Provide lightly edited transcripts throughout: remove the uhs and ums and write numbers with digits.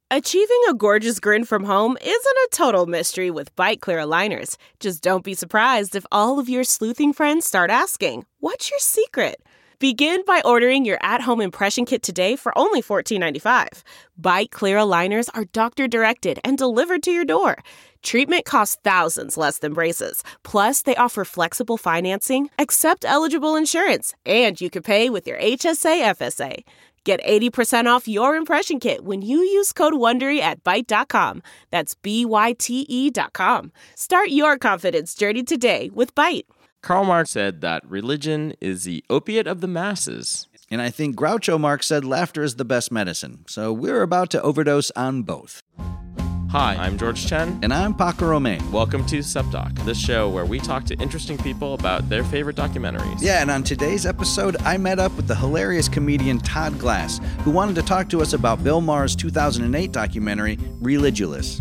Achieving a gorgeous grin from home isn't a total mystery with Byte Clear aligners. Just don't be surprised if all of your sleuthing friends start asking, "What's your secret?" Begin by ordering your at-home impression kit today for only $14.95. Byte Clear aligners are doctor-directed and delivered to your door. Treatment costs thousands less than braces. Plus, they offer flexible financing, accept eligible insurance, and you can pay with your HSA FSA. Get 80% off your impression kit when you use code WONDERY at Byte.com. That's BYTE.com. Start your confidence journey today with Byte. Karl Marx said that religion is the opiate of the masses. And I think Groucho Marx said laughter is the best medicine. So we're about to overdose on both. Hi, I'm George Chen. And I'm Paco Romain. Welcome to SupDoc, this show where we talk to interesting people about their favorite documentaries. Yeah, and on today's episode, I met up with the hilarious comedian Todd Glass, who wanted to talk to us about Bill Maher's 2008 documentary, Religulous.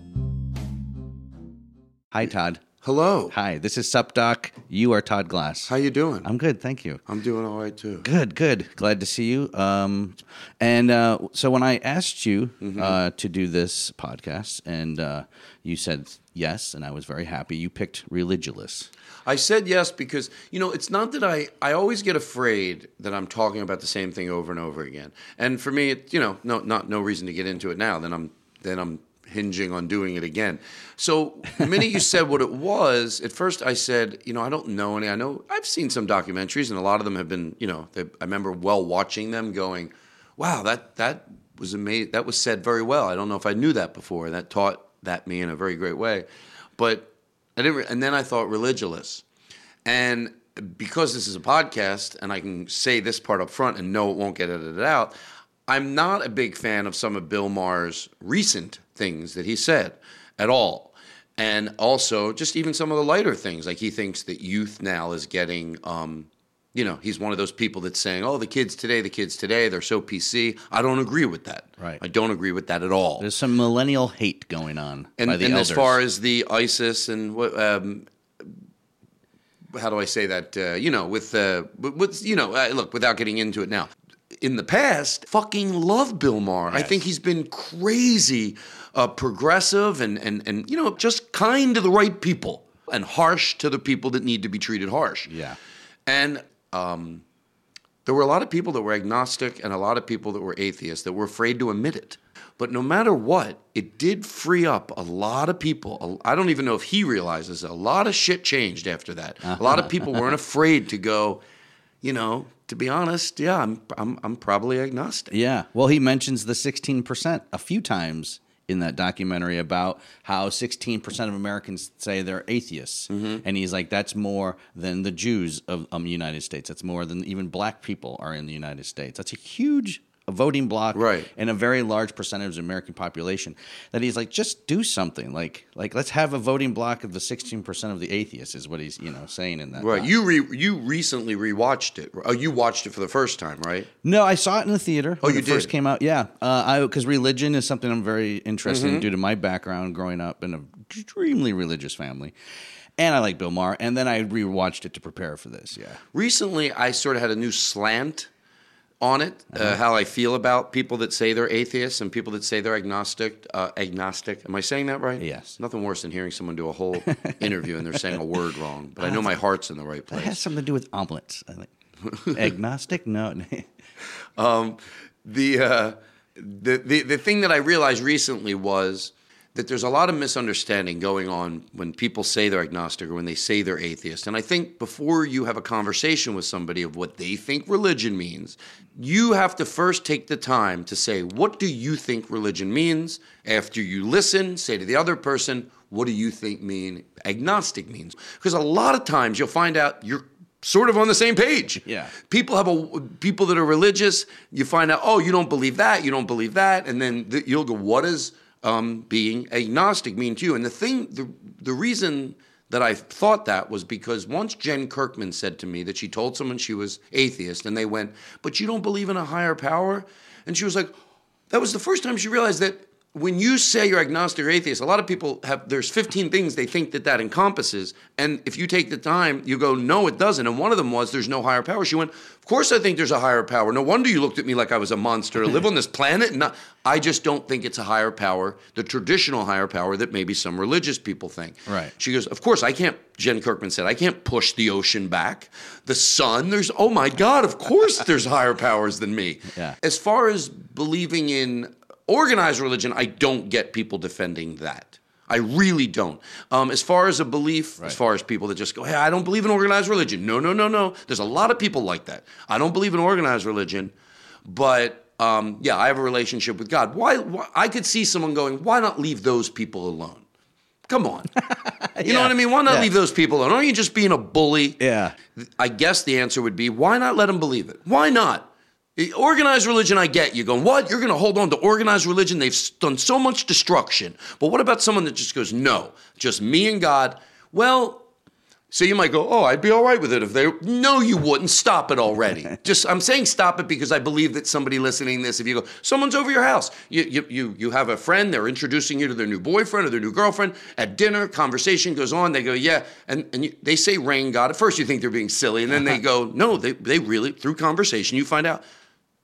Hi, Todd. Hello. Hi, this is SupDoc. You are Todd Glass. How you doing? I'm good, thank you. I'm doing all right, too. Good. Glad to see you. So when I asked you to do this podcast, and you said yes, and I was very happy, you picked Religulous. I said yes because, it's not that I always get afraid that I'm talking about the same thing over and over again. And for me, no reason to get into it now. Then I'm hinging on doing it again. So the minute you said what it was, at first I said, I don't know any. I know I've seen some documentaries, and a lot of them have been, I remember watching them going, wow, that was amazing. That was said very well. I don't know if I knew that before. That taught that me in a very great way. But I didn't. And then I thought Religulous. And because this is a podcast, and I can say this part up front and know it won't get edited out, I'm not a big fan of some of Bill Maher's recent things that he said at all. And also just even some of the lighter things, like he thinks that youth now is getting, he's one of those people that's saying, oh, the kids today, they're so PC. I don't agree with that. Right. I don't agree with that at all. There's some millennial hate going on by the elders. As far as the ISIS and what, how do I say that? Look, without getting into it now. In the past, fucking love Bill Maher. Yes. I think he's been crazy progressive and just kind to the right people and harsh to the people that need to be treated harsh. Yeah. And there were a lot of people that were agnostic and a lot of people that were atheists that were afraid to admit it. But no matter what, it did free up a lot of people. I don't even know if he realizes a lot of shit changed after that. A lot of people weren't afraid to go, to be honest, yeah, I'm probably agnostic. Yeah. Well, he mentions the 16% a few times in that documentary about how 16% of Americans say they're atheists. Mm-hmm. And he's like, that's more than the Jews of the United States. That's more than even black people are in the United States. That's a huge voting bloc, right, and a very large percentage of the American population, that he's like, just do something. Like let's have a voting bloc of the 16% of the atheists is what he's saying in that. Right. Block. You recently rewatched it. Oh, you watched it for the first time, right? No, I saw it in the theater. Oh, when you it did? First came out. Yeah, because religion is something I'm very interested in due to my background growing up in an extremely religious family. And I like Bill Maher, and then I rewatched it to prepare for this. Yeah. Recently, I sort of had a new slant on it, how I feel about people that say they're atheists and people that say they're agnostic. Am I saying that right? Yes. Nothing worse than hearing someone do a whole interview and they're saying a word wrong. But I know my heart's in the right place. That has something to do with omelets. I think. Agnostic? No. The thing that I realized recently was that there's a lot of misunderstanding going on when people say they're agnostic or when they say they're atheist. And I think before you have a conversation with somebody of what they think religion means, you have to first take the time to say, what do you think religion means? After you listen, say to the other person, what do you think agnostic means? Because a lot of times you'll find out you're sort of on the same page. Yeah. People that are religious, you find out, oh, you don't believe that, and then you'll go, what does being agnostic mean to you? And the reason that I thought that was because once Jen Kirkman said to me that she told someone she was atheist, and they went, but you don't believe in a higher power? And she was like, that was the first time she realized that when you say you're agnostic or atheist, a lot of people there's 15 things they think that encompasses. And if you take the time, you go, no, it doesn't. And one of them was, there's no higher power. She went, of course I think there's a higher power. No wonder you looked at me like I was a monster to live on this planet. And I just don't think it's a higher power, the traditional higher power that maybe some religious people think. Right. She goes, of course, Jen Kirkman said, I can't push the ocean back. The sun, oh my God, of course there's higher powers than me. Yeah. As far as believing in organized religion, I don't get people defending that. I really don't. As far as a belief, as far as people that just go, hey, I don't believe in organized religion. No. There's a lot of people like that. I don't believe in organized religion, but I have a relationship with God. Why? I could see someone going, why not leave those people alone? Come on. You know what I mean? Why not leave those people alone? Aren't you just being a bully? Yeah. I guess the answer would be, why not let them believe it? Why not? Organized religion, I get you going, what? You're going to hold on to organized religion? They've done so much destruction. But what about someone that just goes, no, just me and God? Well, so you might go, oh, I'd be all right with it if they... No, you wouldn't. Stop it already. I'm saying stop it because I believe that somebody listening to this, if you go, someone's over your house, you have a friend, they're introducing you to their new boyfriend or their new girlfriend, at dinner, conversation goes on, they go, yeah, and they say rain God. At first you think they're being silly, and then they go, no, they really, through conversation, you find out.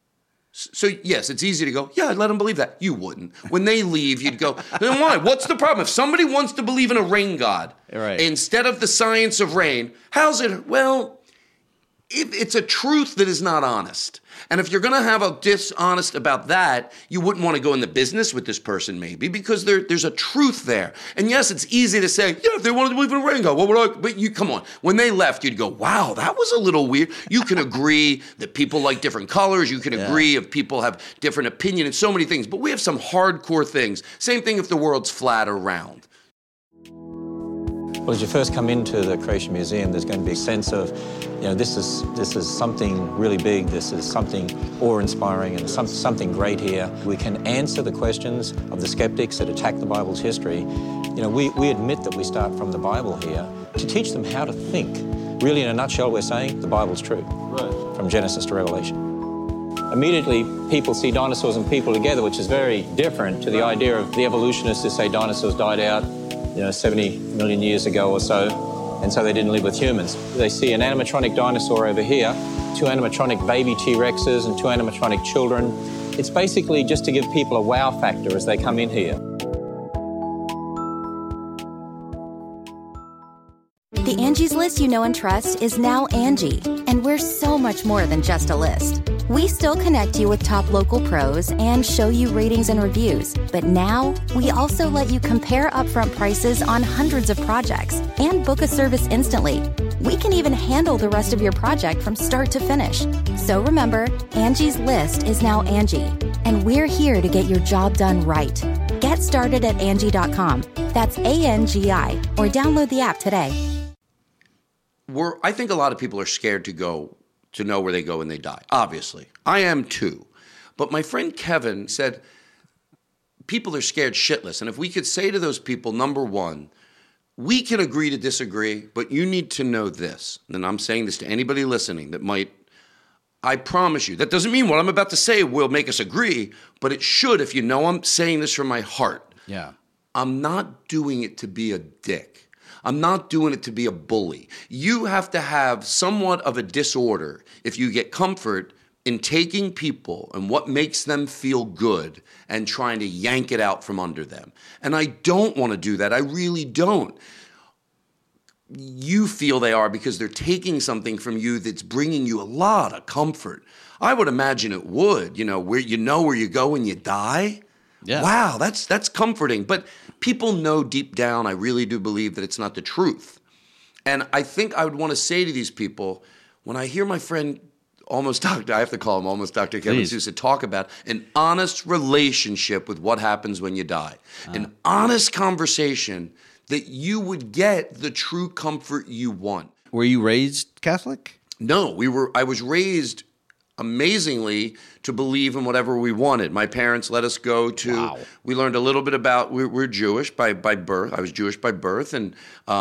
So, yes, it's easy to go, yeah, I'd let them believe that. You wouldn't. When they leave, you'd go, then why? What's the problem? If somebody wants to believe in a rain god instead of the science of rain, how's it? Well, it's a truth that is not honest. And if you're going to have a dishonest about that, you wouldn't want to go in the business with this person maybe because there's a truth there. And yes, it's easy to say, yeah, if they wanted to believe in a rain god, what would I? But come on. When they left, you'd go, wow, that was a little weird. You can agree that people like different colors. You can agree if people have different opinion and so many things. But we have some hardcore things. Same thing if the world's flat or round. Well, as you first come into the Creation Museum, there's going to be a sense of, this is something really big, this is something awe-inspiring and something great here. We can answer the questions of the skeptics that attack the Bible's history. We admit that we start from the Bible here to teach them how to think. Really, in a nutshell, we're saying the Bible's true, from Genesis to Revelation. Immediately, people see dinosaurs and people together, which is very different to the idea of the evolutionists who say dinosaurs died out 70 million years ago or so, and so they didn't live with humans. They see an animatronic dinosaur over here, 2 animatronic baby T-Rexes and 2 animatronic children. It's basically just to give people a wow factor as they come in here. The Angie's List you know and trust is now Angie, and we're so much more than just a list. We still connect you with top local pros and show you ratings and reviews, but now we also let you compare upfront prices on hundreds of projects and book a service instantly. We can even handle the rest of your project from start to finish. So remember, Angie's List is now Angie, and we're here to get your job done right. Get started at Angie.com. That's ANGI, or download the app today. I think a lot of people are scared to know where they go when they die. Obviously. I am too. But my friend Kevin said, people are scared shitless. And if we could say to those people, number one, we can agree to disagree, but you need to know this. And I'm saying this to anybody listening that might, I promise you, that doesn't mean what I'm about to say will make us agree, but it should if you know I'm saying this from my heart. Yeah. I'm not doing it to be a dick. I'm not doing it to be a bully. You have to have somewhat of a disorder if you get comfort in taking people and what makes them feel good and trying to yank it out from under them. And I don't want to do that. I really don't. You feel they are because they're taking something from you that's bringing you a lot of comfort. I would imagine it would, where you go when you die. Yeah. Wow, that's comforting. But people know deep down, I really do believe that it's not the truth. And I think I would want to say to these people, when I hear my friend, almost Dr. I have to call him almost Dr. Kevin Sousa, talk about an honest relationship with what happens when you die. An honest conversation that you would get the true comfort you want. Were you raised Catholic? No, I was raised amazingly to believe in whatever we wanted. My parents let us go to, we learned a little bit about, we're Jewish by birth. I was Jewish by birth, and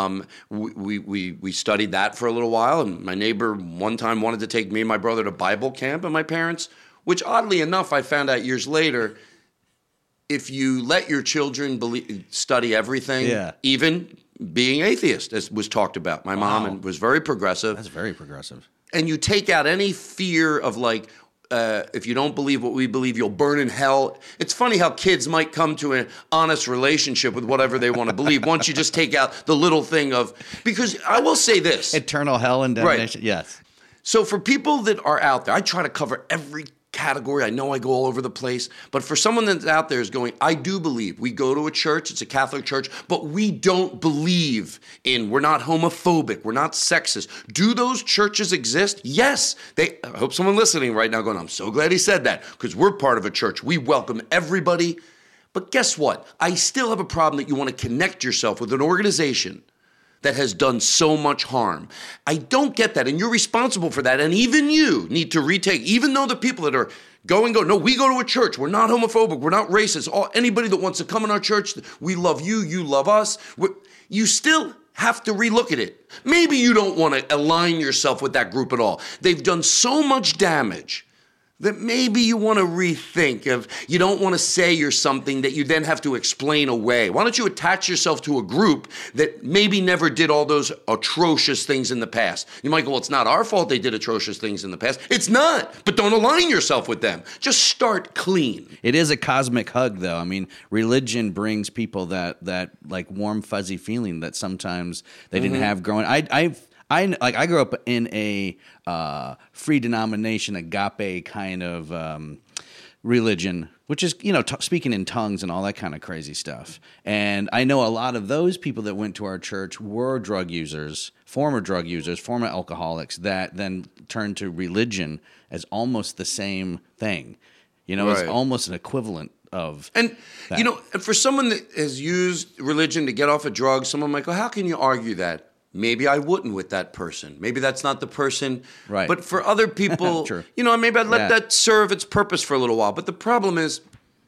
we studied that for a little while, and my neighbor one time wanted to take me and my brother to Bible camp, and my parents, which oddly enough I found out years later, if you let your children study everything, even being atheist, as was talked about. My mom was very progressive. That's very progressive. And you take out any fear of like, if you don't believe what we believe, you'll burn in hell. It's funny how kids might come to an honest relationship with whatever they want to believe once you just take out the little thing of, because I will say this. Eternal hell and damnation. Right. Yes. So for people that are out there, I try to cover every category. I know I go all over the place, but for someone that's out there is going, I do believe. We go to a church, it's a Catholic church, but we don't believe we're not homophobic, we're not sexist. Do those churches exist? Yes. I hope someone listening right now going, I'm so glad he said that, because we're part of a church. We welcome everybody. But guess what? I still have a problem that you want to connect yourself with an organization that has done so much harm. I don't get that, and you're responsible for that, and even you need to retake, even though the people that are go, no, we go to a church, we're not homophobic, we're not racist, anybody that wants to come in our church, we love you, you love us, you still have to relook at it. Maybe you don't want to align yourself with that group at all. They've done so much damage that maybe you want to rethink of, you don't want to say you're something that you then have to explain away. Why don't you attach yourself to a group that maybe never did all those atrocious things in the past? You might go, well, it's not our fault they did atrocious things in the past. It's not, but don't align yourself with them. Just start clean. It is a cosmic hug, though. I mean, religion brings people that like warm, fuzzy feeling that sometimes they didn't have growing. I grew up in a free denomination, agape kind of religion, which is, speaking in tongues and all that kind of crazy stuff. And I know a lot of those people that went to our church were former drug users, former alcoholics that then turned to religion as almost the same thing. It's almost an equivalent of and that. For someone that has used religion to get off of drugs, someone might go, how can you argue that? Maybe I wouldn't with that person. Maybe that's not the person. Right. But for other people, maybe I'd let that serve its purpose for a little while. But the problem is,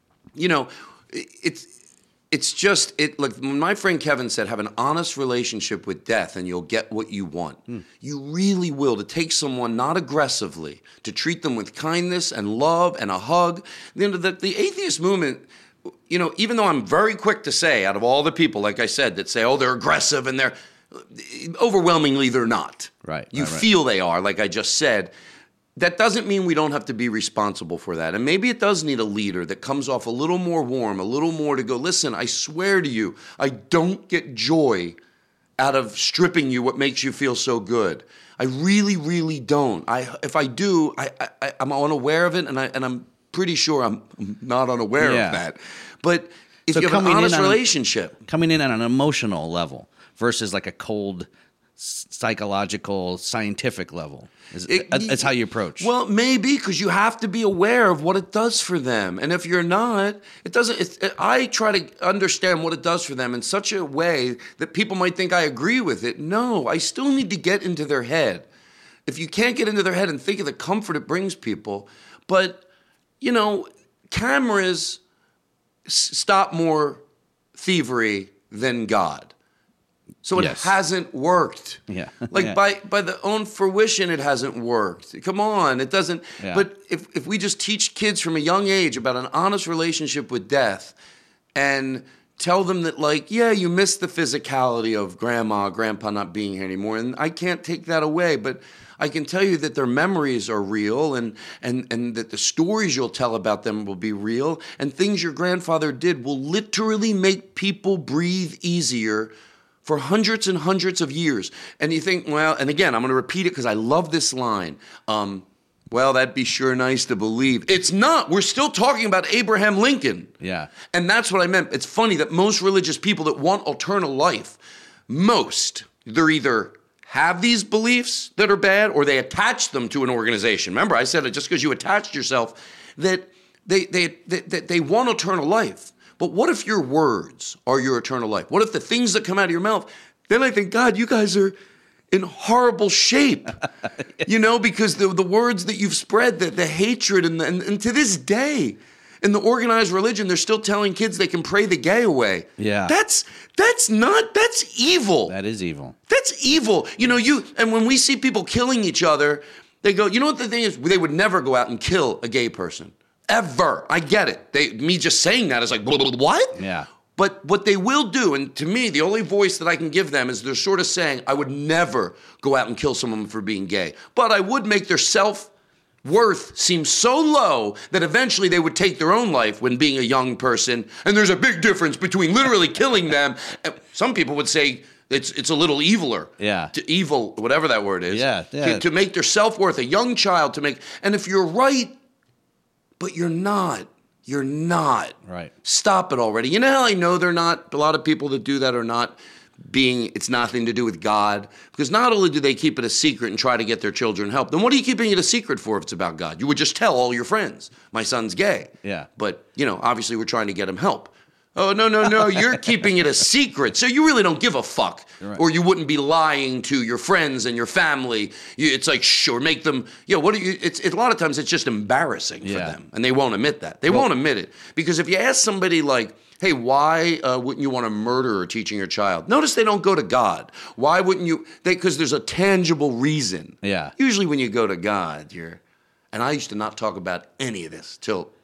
it's just like when my friend Kevin said, have an honest relationship with death and you'll get what you want. You really will. To take someone not aggressively, to treat them with kindness and love and a hug. The atheist movement, even though I'm very quick to say, out of all the people, like I said, that say, oh, they're aggressive and they're overwhelmingly they're not. Right. You feel they are, like I just said. That doesn't mean we don't have to be responsible for that. And maybe it does need a leader that comes off a little more warm, a little more to go, listen, I swear to you, I don't get joy out of stripping you what makes you feel so good. I really, really don't. If I do, I'm unaware of it, and I'm pretty sure I'm not unaware of that. But if you have an honest relationship. Coming in on an emotional level versus like a cold psychological, scientific level. That's how you approach. Well, maybe, because you have to be aware of what it does for them. And if you're not, it doesn't. I try to understand what it does for them in such a way that people might think I agree with it. No, I still need to get into their head. If you can't get into their head and think of the comfort it brings people, but, cameras stop more thievery than God. So it hasn't worked. Yeah. By the own fruition, it hasn't worked. Come on, it doesn't. Yeah. But if we just teach kids from a young age about an honest relationship with death and tell them that, you miss the physicality of grandma, grandpa not being here anymore, and I can't take that away, but I can tell you that their memories are real and that the stories you'll tell about them will be real, and things your grandfather did will literally make people breathe easier for hundreds and hundreds of years. And you think, well, and again, I'm going to repeat it because I love this line. Well, that'd be sure nice to believe. It's not. We're still talking about Abraham Lincoln. Yeah. And that's what I meant. It's funny that most religious people that want eternal life, they're either have these beliefs that are bad or they attach them to an organization. Remember, I said it just because you attached yourself that they want eternal life. But what if your words are your eternal life? What if the things that come out of your mouth, then I think, God, you guys are in horrible shape, because the words that you've spread, the hatred, and to this day, in the organized religion, they're still telling kids they can pray the gay away. Yeah. That's evil. That is evil. That's evil. And when we see people killing each other, they go, you know what the thing is? They would never go out and kill a gay person. ever. I get it. Me just saying that is like, what? Yeah. But what they will do, and to me, the only voice that I can give them is they're sort of saying, I would never go out and kill someone for being gay, but I would make their self-worth seem so low that eventually they would take their own life when being a young person. And there's a big difference between literally killing them. And some people would say it's a little eviler. Yeah. To evil, whatever that word is. Yeah. To make their self-worth, a young child to make, and if you're right, but you're not. You're not. Right. Stop it already. You know how I know they're not? A lot of people that do that are not it's nothing to do with God. Because not only do they keep it a secret and try to get their children help, then what are you keeping it a secret for if it's about God? You would just tell all your friends, my son's gay. Yeah. But, obviously we're trying to get him help. Oh, no, you're keeping it a secret. So you really don't give a fuck. Right. Or you wouldn't be lying to your friends and your family. It's like, sure, make them, what do you, it's a lot of times it's just embarrassing for them. And they won't admit that. They won't admit it. Because if you ask somebody like, hey, why wouldn't you want to murder teaching your child? Notice they don't go to God. Why wouldn't you? Because there's a tangible reason. Yeah. Usually when you go to God, and I used to not talk about any of this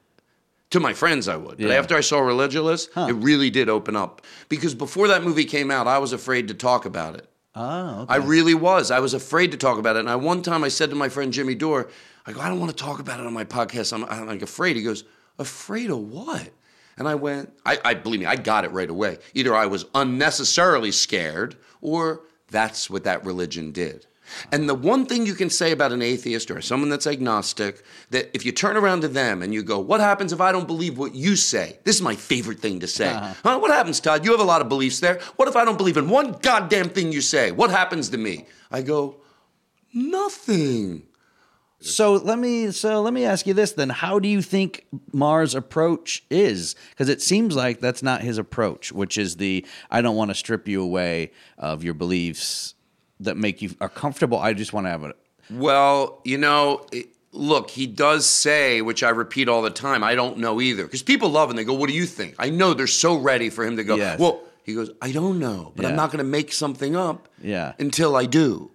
to my friends I would. But after I saw Religulous, it really did open up. Because before that movie came out, I was afraid to talk about it. Oh, okay. I really was. I was afraid to talk about it. And one time I said to my friend Jimmy Dore, I go, I don't want to talk about it on my podcast. I'm like afraid. He goes, afraid of what? And I went, I believe me, I got it right away. Either I was unnecessarily scared or that's what that religion did. And the one thing you can say about an atheist or someone that's agnostic, that if you turn around to them and you go, what happens if I don't believe what you say? This is my favorite thing to say. Huh? What happens, Todd? You have a lot of beliefs there. What if I don't believe in one goddamn thing you say? What happens to me? I go, nothing. So let me ask you this then. How do you think Maher's approach is? Because it seems like that's not his approach, which is I don't want to strip you away of your beliefs that make you are comfortable. I just want to have it. Well, look, he does say, which I repeat all the time, I don't know either. Because people love and they go, what do you think? I know they're so ready for him to go, Yes. well, he goes, I don't know, but I'm not going to make something up until I do.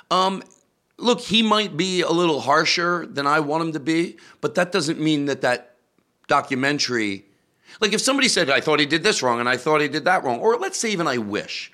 Look, he might be a little harsher than I want him to be, but that doesn't mean that documentary, like if somebody said, I thought he did this wrong and I thought he did that wrong, or let's say even I wish,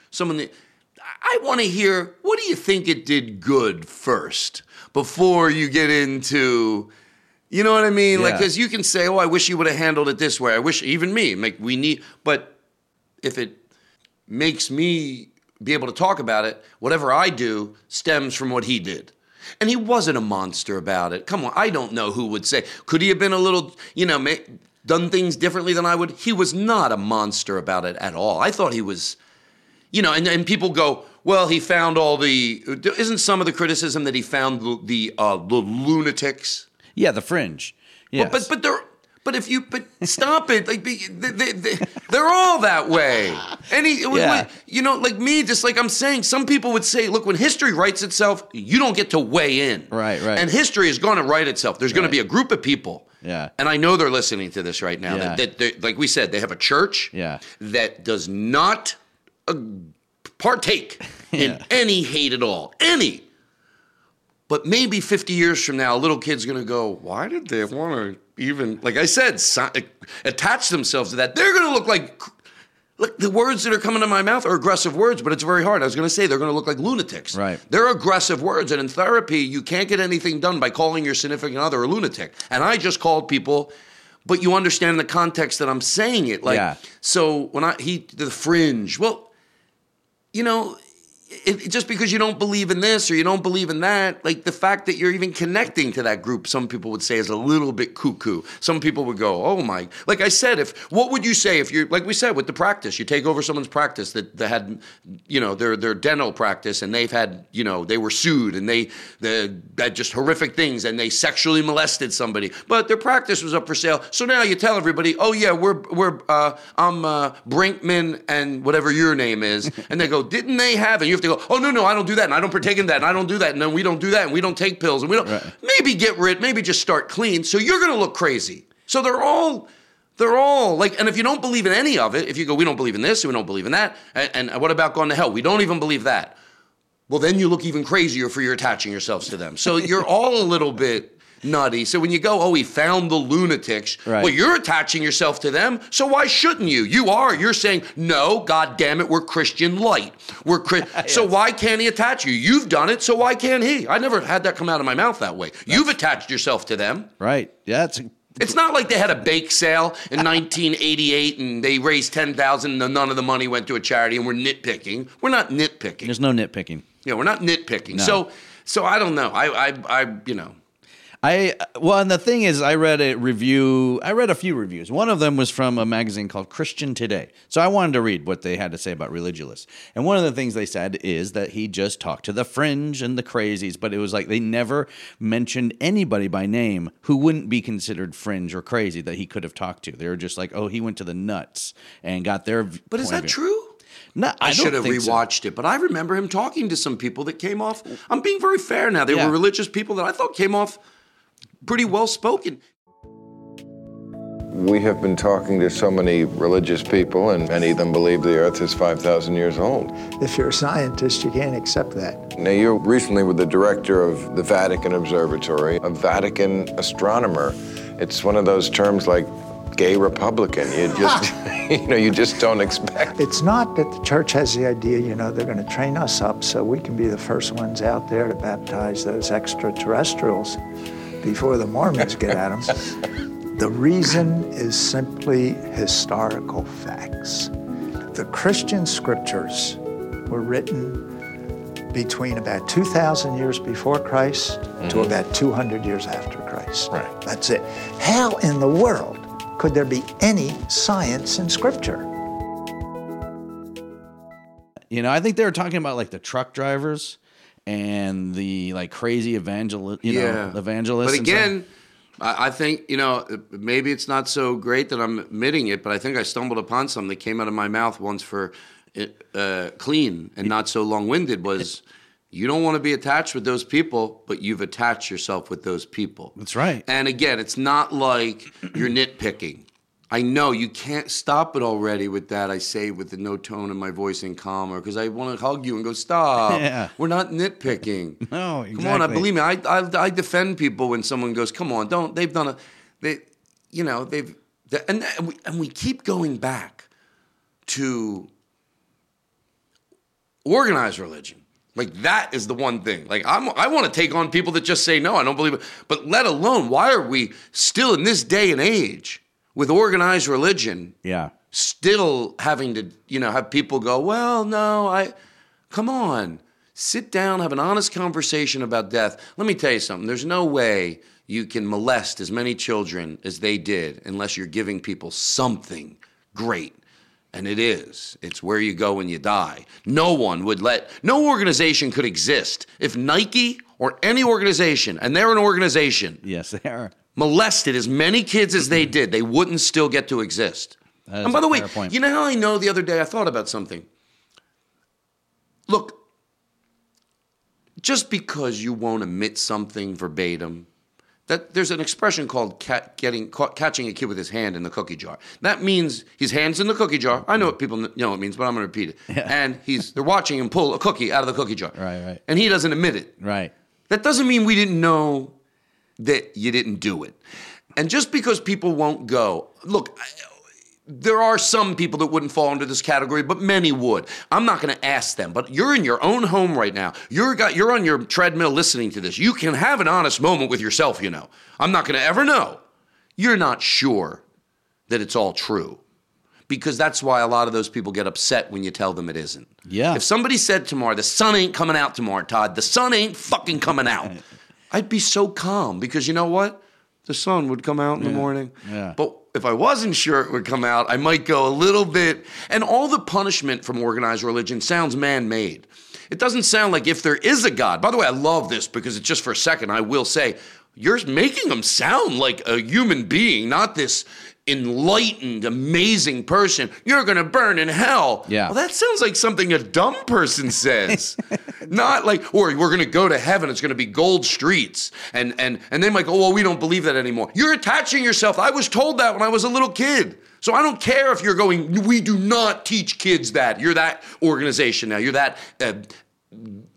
I want to hear, what do you think it did good first before you get into, you know what I mean? Yeah. Like, because you can say, I wish you would have handled it this way. I wish, even me, but if it makes me be able to talk about it, whatever I do stems from what he did. And he wasn't a monster about it. Come on, I don't know who would say. Could he have been a little, done things differently than I would? He was not a monster about it at all. I thought he was, and people go, well, he found isn't some of the criticism that he found the lunatics? Yeah, the fringe. Yes. But stop it. Like they're all that way. Like me, just like I'm saying, some people would say, look, when history writes itself, you don't get to weigh in. Right. And history is going to write itself. There's going to be a group of people. Yeah. And I know they're listening to this right now. That like we said, they have a church that does not partake in any hate at all. Any. But maybe 50 years from now, a little kid's going to go, why did they want to even, like I said, attach themselves to that? They're going to look like, the words that are coming to my mouth are aggressive words, but it's very hard. I was going to say they're going to look like lunatics. Right. They're aggressive words. And in therapy, you can't get anything done by calling your significant other a lunatic. And I just called people, but you understand the context that I'm saying it. So when the fringe, well, just because you don't believe in this or you don't believe in that, like the fact that you're even connecting to that group, some people would say is a little bit cuckoo. Some people would go, oh my, like I said, what would you say if you're, like we said, with the practice, you take over someone's practice that had, their dental practice and they've had, they were sued and they had just horrific things and they sexually molested somebody, but their practice was up for sale. So now you tell everybody, oh yeah, I'm Brinkman and whatever your name is. And they go, didn't they have, and you have to go, oh, no, I don't do that, and I don't partake in that, and I don't do that, and then we don't do that, and we don't take pills, and we don't. Right. Maybe get rid, maybe just start clean, so you're going to look crazy. So they're all like, and if you don't believe in any of it, if you go, we don't believe in this, we don't believe in that, and what about going to hell? We don't even believe that. Well, then you look even crazier for your attaching yourselves to them. So you're all a little bit nutty. So when you go, oh, he found the lunatics, Right. well, you're attaching yourself to them, so why shouldn't you? You are. You're saying, no, God damn it, we're Christian light. So why can't he attach you? You've done it, so why can't he? I never had that come out of my mouth that way. You've attached yourself to them. Right. Yeah, It's not like they had a bake sale in 1988 and they raised $10,000 and none of the money went to a charity and we're nitpicking. We're not nitpicking. there's no nitpicking. Yeah, we're not nitpicking. No. So I don't know. And the thing is, I read a few reviews. One of them was from a magazine called Christian Today. So I wanted to read what they had to say about Religulous. And one of the things they said is that he just talked to the fringe and the crazies, but it was like they never mentioned anybody by name who wouldn't be considered fringe or crazy that he could have talked to. They were just like, oh, he went to the nuts and got their But is that true? No, I should have think so. rewatched it, but I remember him talking to some people that came off. I'm being very fair now. They Yeah. were religious people that I thought came off pretty well spoken. We have been talking to so many religious people, and many of them believe the earth is 5,000 years old. If you're a scientist, you can't accept that. Now, you recently were the director of the Vatican Observatory, a Vatican astronomer. It's one of those terms like gay Republican. You just, you just don't expect. It's not that the church has the idea, they're going to train us up so we can be the first ones out there to baptize those extraterrestrials before the Mormons get at them. The reason is simply historical facts. The Christian scriptures were written between about 2,000 years before Christ to about 200 years after Christ. Right. That's it. How in the world could there be any science in scripture? I think they were talking about like the truck drivers and the like crazy evangelists. But again, I think, maybe it's not so great that I'm admitting it, but I think I stumbled upon something that came out of my mouth once for clean and not so long-winded was you don't want to be attached with those people, but you've attached yourself with those people. That's right. And again, it's not like you're nitpicking. I know you can't stop it already with that. I say with the no tone in my voice and calmer because I want to hug you and go, stop. Yeah. We're not nitpicking. No, exactly. Come on, believe me. I defend people when someone goes, come on, don't. They've done and we keep going back to organized religion. Like that is the one thing. Like I want to take on people that just say no, I don't believe it. But let alone, why are we still in this day and age with organized religion? Yeah. Still having to, have people go, well, no, come on, sit down, have an honest conversation about death. Let me tell you something. There's no way you can molest as many children as they did unless you're giving people something great. And it is. It's where you go when you die. No organization could exist if Nike or any organization, and they're an organization. Yes, they are. Molested as many kids as they did, they wouldn't still get to exist. And by the way, point. you know how I know the other day I thought about something? Look, just because you won't admit something verbatim, that there's an expression called catching a kid with his hand in the cookie jar. That means his hand's in the cookie jar. I know what people know it means, but I'm going to repeat it. Yeah. And they're watching him pull a cookie out of the cookie jar. Right. And he doesn't admit it. Right. That doesn't mean we didn't know that you didn't do it. And just because people won't go, look, there are some people that wouldn't fall into this category, but many would. I'm not going to ask them, but you're in your own home right now. You're on your treadmill listening to this. You can have an honest moment with yourself, I'm not going to ever know. You're not sure that it's all true. Because that's why a lot of those people get upset when you tell them it isn't. Yeah. If somebody said tomorrow, the sun ain't coming out tomorrow, Todd, the sun ain't fucking coming out, I'd be so calm because you know what? The sun would come out in the morning. Yeah. But if I wasn't sure it would come out, I might go a little bit. And all the punishment from organized religion sounds man-made. It doesn't sound like if there is a God. By the way, I love this because it's just for a second, I will say, you're making him sound like a human being, not this enlightened, amazing person. You're going to burn in hell. Yeah. Well, that sounds like something a dumb person says. Not like, or we're going to go to heaven. It's going to be gold streets. And they might go, well, we don't believe that anymore. You're attaching yourself. I was told that when I was a little kid. So I don't care if you're going, we do not teach kids that. You're that organization now. You're that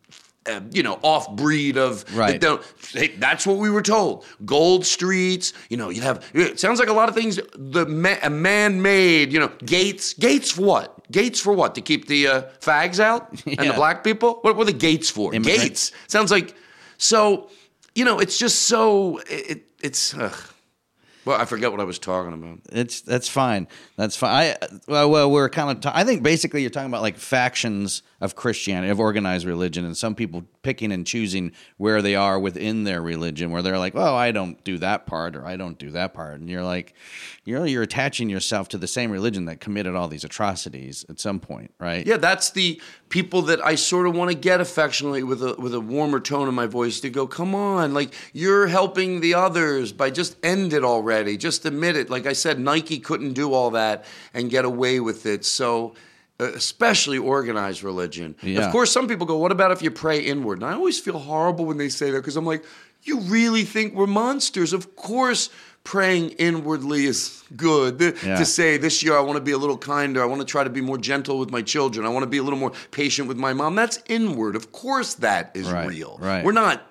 off breed of Right. That's what we were told. Gold streets, you'd have. It sounds like a lot of things. A man-made, gates. Gates for what? Gates for what? To keep the fags out and the black people? What were the gates for? Immigrants. Gates. Sounds like. So, it's just so. It's. Well, I forget what I was talking about. That's fine. That's fine. We're kind of. I think basically you're talking about like factions of Christianity, of organized religion, and some people picking and choosing where they are within their religion, where they're like, "Oh, I don't do that part, or I don't do that part," and you're like, you're attaching yourself to the same religion that committed all these atrocities at some point, right? Yeah, that's the people that I sort of want to get affectionately with a warmer tone in my voice to go, come on, like you're helping the others by just end it already, just admit it. Like I said, Nike couldn't do all that and get away with it. So especially organized religion. Yeah. Of course, some people go, what about if you pray inward? And I always feel horrible when they say that because I'm like, you really think we're monsters? Of course, praying inwardly is good. To say this year I want to be a little kinder. I want to try to be more gentle with my children. I want to be a little more patient with my mom. That's inward. Of course that is real. Right. We're not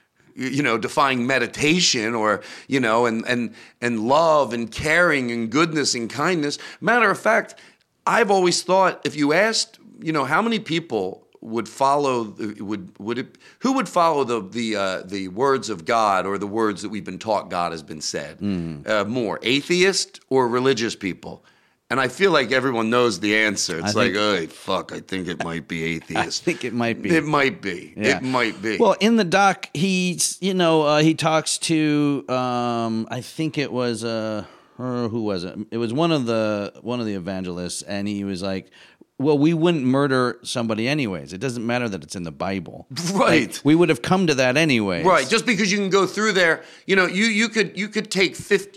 defying meditation or, and love and caring and goodness and kindness. Matter of fact, I've always thought if you asked, how many people would follow who would follow the words of God or the words that we've been taught God has been said more, atheist or religious people? And I feel like everyone knows the answer. It's like, oh, fuck, I think it might be atheist. I think it might be. It might be. Yeah. It might be. Well, in the doc, he talks to, I think it was, who was it? It was one of the evangelists, and he was like, well, we wouldn't murder somebody anyways. It doesn't matter that it's in the Bible. Right. Like, we would have come to that anyways. Right. Just because you can go through there, you could take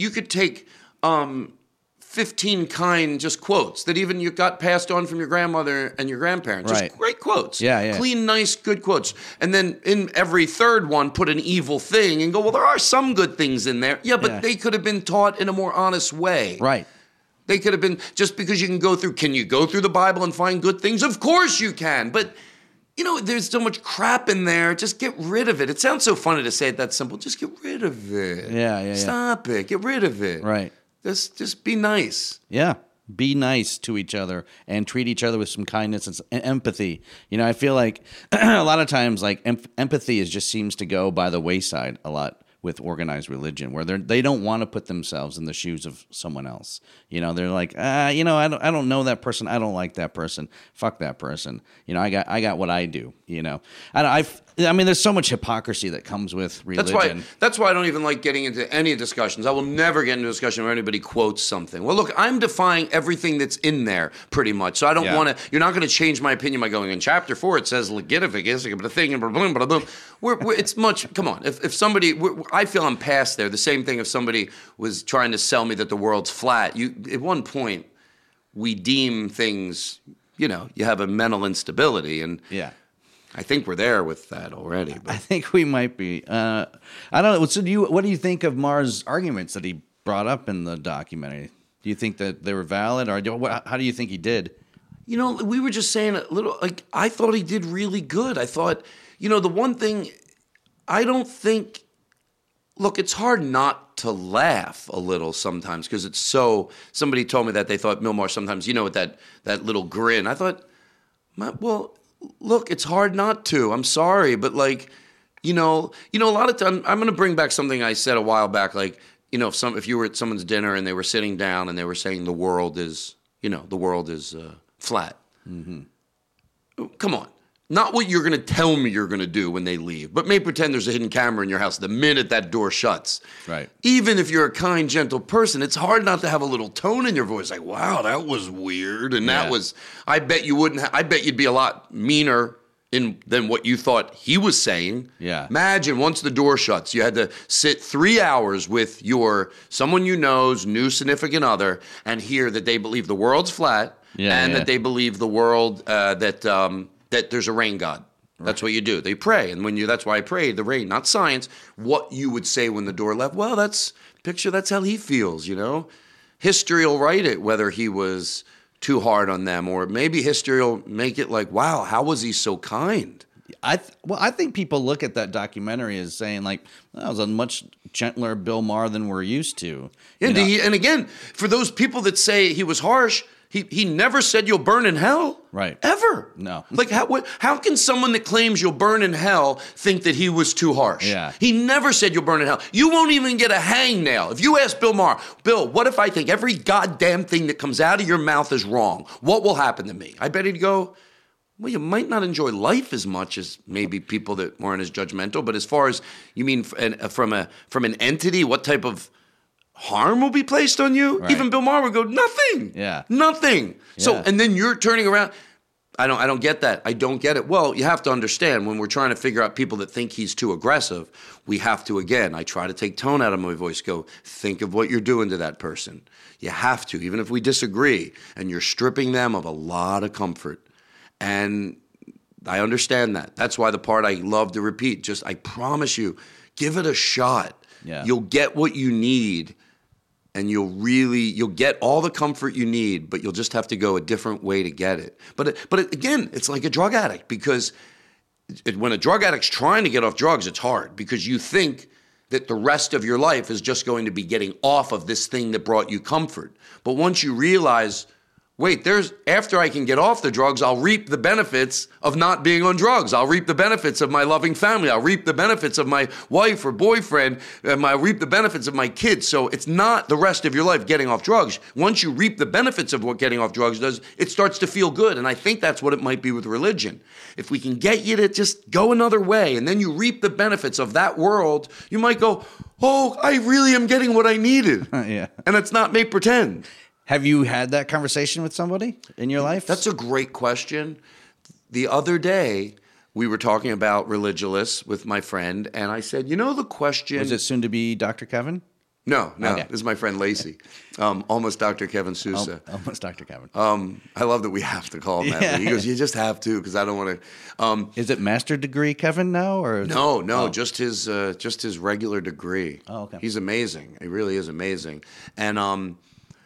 15 kind just quotes that even you got passed on from your grandmother and your grandparents. Right. Just great quotes. Yeah. Clean, nice, good quotes. And then in every third one, put an evil thing and go, well, there are some good things in there. Yeah, but they could have been taught in a more honest way. Right. They could have been, just because you can you go through the Bible and find good things? Of course you can. But, there's so much crap in there. Just get rid of it. It sounds so funny to say it that simple. Just get rid of it. Yeah. Stop it. Get rid of it. Right. Just be nice. Yeah. Be nice to each other and treat each other with some kindness and empathy. I feel like a lot of times like empathy just seems to go by the wayside a lot with organized religion, where they don't want to put themselves in the shoes of someone else. They're like, I don't know that person. I don't like that person. Fuck that person. I got what I do. I mean, there's so much hypocrisy that comes with religion. That's why I don't even like getting into any discussions. I will never get into a discussion where anybody quotes something. Well, look, I'm defying everything that's in there pretty much. So I don't want to. You're not going to change my opinion by going in chapter 4. It says Legiticus, but a thing and blah blah blah blah. It's much. Come on, if somebody, I feel I'm past there. The same thing if somebody was trying to sell me that the world's flat. At one point, we deem things. You have a mental instability and. Yeah. I think we're there with that already. But. I think we might be. I don't know. So what do you think of Maher's arguments that he brought up in the documentary? Do you think that they were valid, or how do you think he did? We were just saying a little, like, I thought he did really good. I thought, the one thing, I don't think, look, it's hard not to laugh a little sometimes because it's so, somebody told me that they thought Bill Maher sometimes, with that little grin. I thought, well, look, it's hard not to. I'm sorry, but like, a lot of times I'm going to bring back something I said a while back. Like, if you were at someone's dinner and they were sitting down and they were saying the world is flat. Mm-hmm. Come on, not what you're going to tell me you're going to do when they leave, but maybe pretend there's a hidden camera in your house the minute that door shuts. Right. Even if you're a kind, gentle person, it's hard not to have a little tone in your voice, like, wow, that was weird, and that was. I bet you wouldn't. I bet you'd be a lot meaner than what you thought he was saying. Yeah. Imagine once the door shuts, you had to sit 3 hours with someone new significant other, and hear that they believe the world's flat, that they believe the world that there's a rain god. Right. That's what you do. They pray, and that's why I prayed the rain, not science. What you would say when the door left? Well, that's how he feels. History will write it whether he was too hard on them, or maybe history will make it like, wow, how was he so kind? I think people look at that documentary as saying like, that was a much gentler Bill Maher than we're used to. And again, for those people that say he was harsh, he never said you'll burn in hell. Right. Ever. No. Like how can someone that claims you'll burn in hell think that he was too harsh? Yeah. He never said you'll burn in hell. You won't even get a hangnail. If you ask Bill Maher, Bill, what if I think every goddamn thing that comes out of your mouth is wrong? What will happen to me? I bet he'd go, well, you might not enjoy life as much as maybe people that weren't as judgmental. But as far as, you mean from an entity, what type of harm will be placed on you? Right. Even Bill Maher would go, nothing. Yeah. Nothing. So, Yeah. and then you're turning around. I don't get that. I don't get it. Well, you have to understand when we're trying to figure out people that think he's too aggressive, we have to, again, I try to take tone out of my voice, go, think of what you're doing to that person. You have to, even if we disagree, and you're stripping them of a lot of comfort. And I understand that. That's why the part I love to repeat, just I promise you, give it a shot. Yeah. You'll get what you need, and you'll get all the comfort you need, but you'll just have to go a different way to get it. But again, it's like a drug addict, because when a drug addict's trying to get off drugs, it's hard because you think that the rest of your life is just going to be getting off of this thing that brought you comfort. But once you realize, wait, after I can get off the drugs, I'll reap the benefits of not being on drugs. I'll reap the benefits of my loving family. I'll reap the benefits of my wife or boyfriend. I'll reap the benefits of my kids. So it's not the rest of your life getting off drugs. Once you reap the benefits of what getting off drugs does, it starts to feel good. And I think that's what it might be with religion. If we can get you to just go another way, and then you reap the benefits of that world, you might go, oh, I really am getting what I needed. Yeah. And it's not make pretend. Have you had that conversation with somebody in your life? That's a great question. The other day, we were talking about Religulous with my friend, and I said, the question... Was it soon to be Dr. Kevin? No. Okay. This is my friend Lacey. Almost Dr. Kevin Sousa. Almost Dr. Kevin. I love that we have to call him that. He goes, you just have to, because I don't want to... Is it master degree Kevin now? Or No, just his regular degree. Oh, okay. He's amazing. He really is amazing. And...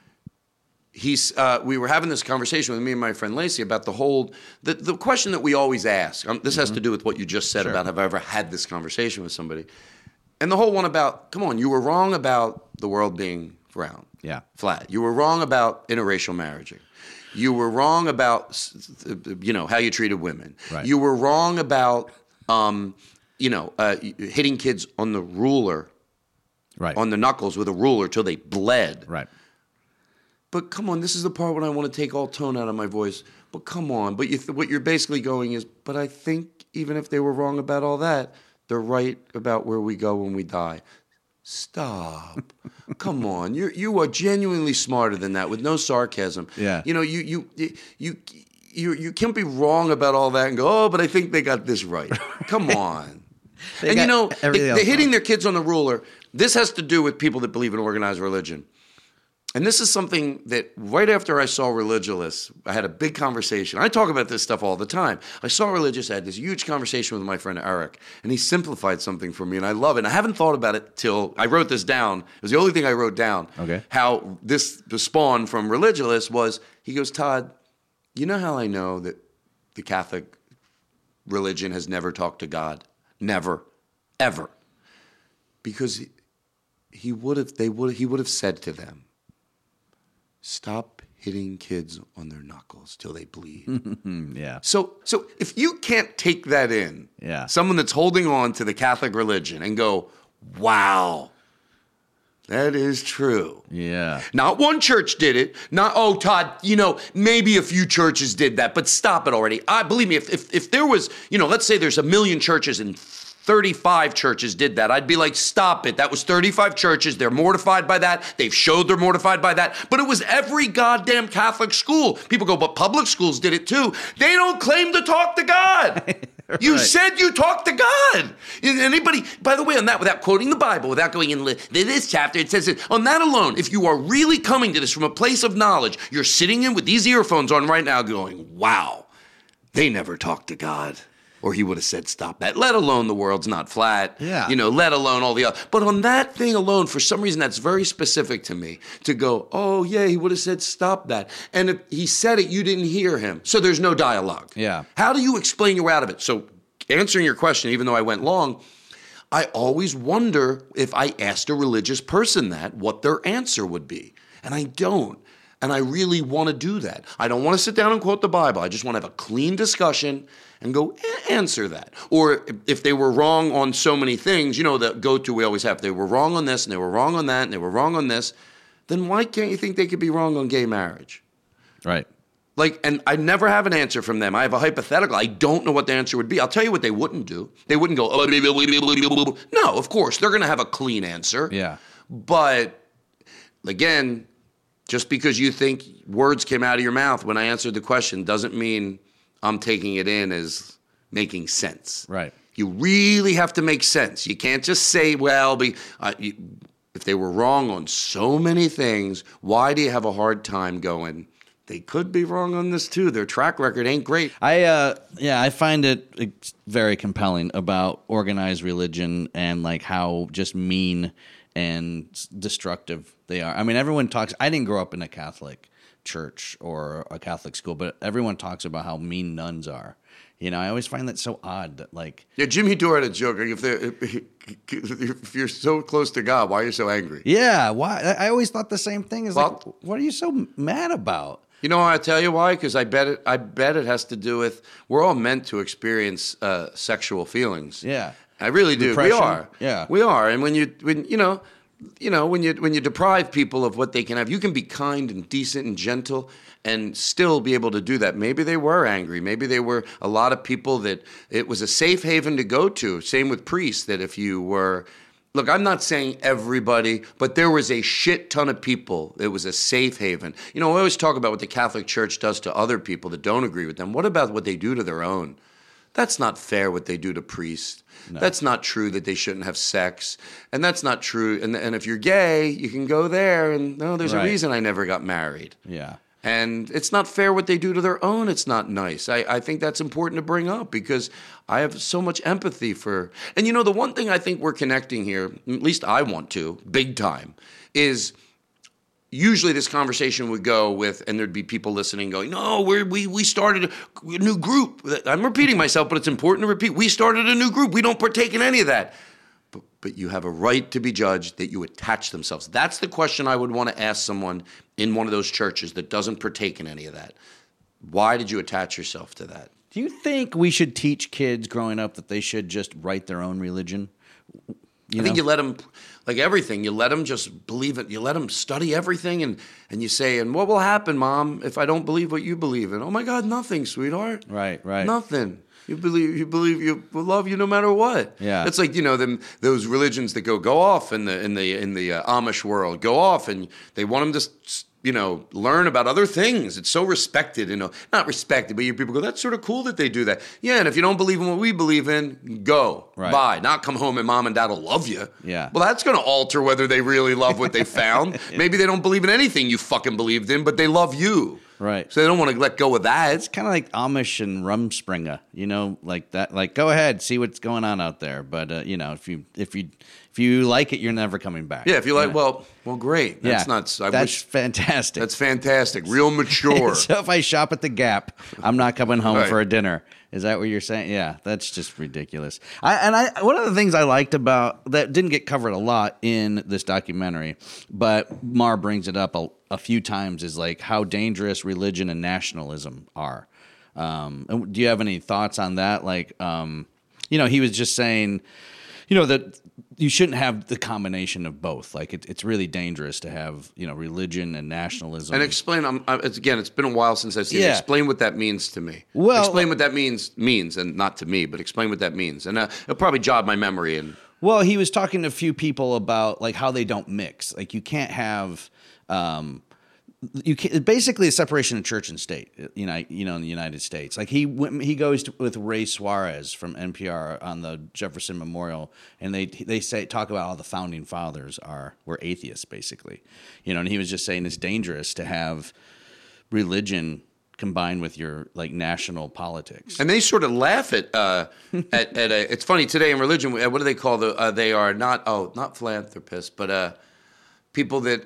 we were having this conversation with me and my friend Lacey about the question that we always ask. This has to do with what you just said about have I ever had this conversation with somebody. And the whole one about, come on, you were wrong about the world being round, flat. You were wrong about interracial marriaging. You were wrong about, how you treated women. Right. You were wrong about, hitting kids on the ruler, on the knuckles with a ruler till they bled. Right. But come on, this is the part when I want to take all tone out of my voice. But come on, but what you're basically going is, but I think even if they were wrong about all that, they're right about where we go when we die. Stop. Come on, you are genuinely smarter than that, with no sarcasm. Yeah. You can't be wrong about all that and go, oh, but I think they got this right. Come on. And they're hitting their kids on the ruler. This has to do with people that believe in organized religion. And this is something that right after I saw Religulous, I had a big conversation. I talk about this stuff all the time. I saw Religulous, I had this huge conversation with my friend Eric, and he simplified something for me, and I love it. And I haven't thought about it till I wrote this down. It was the only thing I wrote down. Okay. How the spawn from Religulous was, he goes, Todd, you know how I know that the Catholic religion has never talked to God? Never. Ever. Because he would have said to them, stop hitting kids on their knuckles till they bleed. Yeah. So if you can't take that in, someone that's holding on to the Catholic religion and go, wow, that is true. Yeah. Not one church did it. Not, oh, Todd, maybe a few churches did that, but stop it already. Believe me, if there was, let's say there's 1 million churches and 35 churches did that, I'd be like, stop it. That was 35 churches. They're mortified by that. They've showed they're mortified by that. But it was every goddamn Catholic school. People go, but public schools did it too. They don't claim to talk to God. You said you talk to God. Anybody, by the way, on that, without quoting the Bible, without going in this chapter, it says it. On that alone, if you are really coming to this from a place of knowledge, you're sitting in with these earphones on right now going, wow, they never talk to God. Or he would have said, stop that, let alone the world's not flat, let alone all the other. But on that thing alone, for some reason, that's very specific to me, to go, oh, yeah, he would have said, stop that. And if he said it, you didn't hear him. So there's no dialogue. Yeah. How do you explain your way out of it? So answering your question, even though I went long, I always wonder if I asked a religious person that, what their answer would be. And I don't. And I really want to do that. I don't want to sit down and quote the Bible. I just want to have a clean discussion and go answer that. Or if they were wrong on so many things, the go-to we always have, they were wrong on this and they were wrong on that and they were wrong on this, then why can't you think they could be wrong on gay marriage? Right. And I never have an answer from them. I have a hypothetical. I don't know what the answer would be. I'll tell you what they wouldn't do. They wouldn't go, no, of course, they're going to have a clean answer. Yeah. But again, just because you think words came out of your mouth when I answered the question doesn't mean I'm taking it in as making sense. Right. You really have to make sense. You can't just say, if they were wrong on so many things, why do you have a hard time going, they could be wrong on this too. Their track record ain't great. I find it very compelling about organized religion and like how just mean and destructive they are. I mean, everyone talks. I didn't grow up in a Catholic church or a Catholic school, but everyone talks about how mean nuns are. I always find that so odd. That Jimmy Dore had a joke. If you're so close to God, why are you so angry? Yeah, why? I always thought the same thing. What are you so mad about? I tell you why. Because I bet it has to do with we're all meant to experience sexual feelings. Yeah. I really do. Depression. We are. Yeah. We are. And when you deprive people of what they can have, you can be kind and decent and gentle and still be able to do that. Maybe they were angry. Maybe they were a lot of people that it was a safe haven to go to. Same with priests, that if you were, look, I'm not saying everybody, but there was a shit ton of people. It was a safe haven. We always talk about what the Catholic Church does to other people that don't agree with them. What about what they do to their own? That's not fair what they do to priests. No. That's not true that they shouldn't have sex. And that's not true. And if you're gay, you can go there and, no, there's a reason I never got married. Yeah. And it's not fair what they do to their own. It's not nice. I think that's important to bring up because I have so much empathy for... And the one thing I think we're connecting here, at least I want to, big time, is... Usually this conversation would go with, and there'd be people listening going, no, we started a new group. I'm repeating myself, but it's important to repeat. We started a new group. We don't partake in any of that. But you have a right to be judged that you attach themselves. That's the question I would want to ask someone in one of those churches that doesn't partake in any of that. Why did you attach yourself to that? Do you think we should teach kids growing up that they should just write their own religion? I think you let them, like everything, you let them just believe it. You let them study everything, and you say, and what will happen, Mom, if I don't believe what you believe in? Oh my God, nothing, sweetheart. Right. Nothing. You believe you will love you no matter what. Yeah. It's like, those religions that go off in the Amish world, go off, and they want them to learn about other things. It's so respected, not respected, but people go, that's sort of cool that they do that. Yeah, and if you don't believe in what we believe in, go. Right. Bye. Not come home and Mom and Dad will love you. Yeah. Well, that's going to alter whether they really love what they found. Maybe they don't believe in anything you fucking believed in, but they love you. Right. So they don't want to let go of that. It's kind of like Amish and Rumspringa, like that. Like, go ahead, see what's going on out there. But if you like it, you're never coming back. Yeah. If you like, well, great. That's nuts. That's fantastic. That's fantastic. Real mature. So if I shop at the Gap, I'm not coming home for a dinner. Is that what you're saying? Yeah, that's just ridiculous. One of the things I liked about that didn't get covered a lot in this documentary, but Maher brings it up a few times, is like how dangerous religion and nationalism are. And do you have any thoughts on that? Like, he was just saying, that you shouldn't have the combination of both. Like, it's really dangerous to have, religion and nationalism. And explain, it's been a while since I've seen it. Explain what that means to me. Well, explain what that means, and not to me, but explain what that means. And it'll probably jog my memory. Well, he was talking to a few people about, like, how they don't mix. Like, you can't have... basically a separation of church and state, in the United States. Like he goes with Ray Suarez from NPR on the Jefferson Memorial, and they talk about how the founding fathers were atheists, basically, and he was just saying it's dangerous to have religion combined with your national politics. And they sort of laugh at it's funny today in religion. What do they call they are not philanthropists, but people that,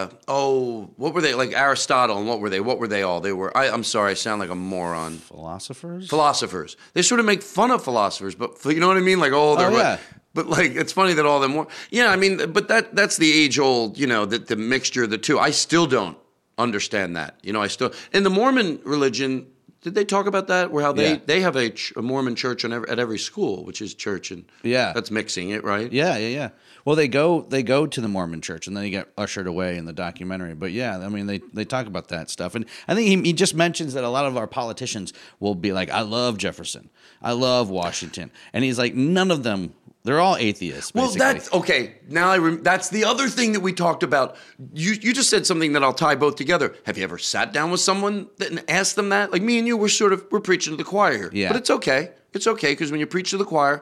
what were they? Like Aristotle, and what were they? What were they all? They were, I'm sorry, I sound like a moron. Philosophers. They sort of make fun of philosophers, but you know what I mean? Like, yeah. But like, it's funny that all them were. Yeah, I mean, but that's the age old, the mixture of the two. I still don't understand that. In the Mormon religion, did they talk about that? Where how they have a Mormon church at every school, which is church, and that's mixing it, right? Yeah. Well, they go to the Mormon church, and then they get ushered away in the documentary. But yeah, I mean, they talk about that stuff, and I think he just mentions that a lot of our politicians will be like, "I love Jefferson, I love Washington," and he's like, none of them. They're all atheists, basically. Well, that's okay. Now that's the other thing that we talked about. You just said something that I'll tie both together. Have you ever sat down with someone and asked them that? Like me and you, we're preaching to the choir. Yeah. But it's okay. It's okay because when you preach to the choir,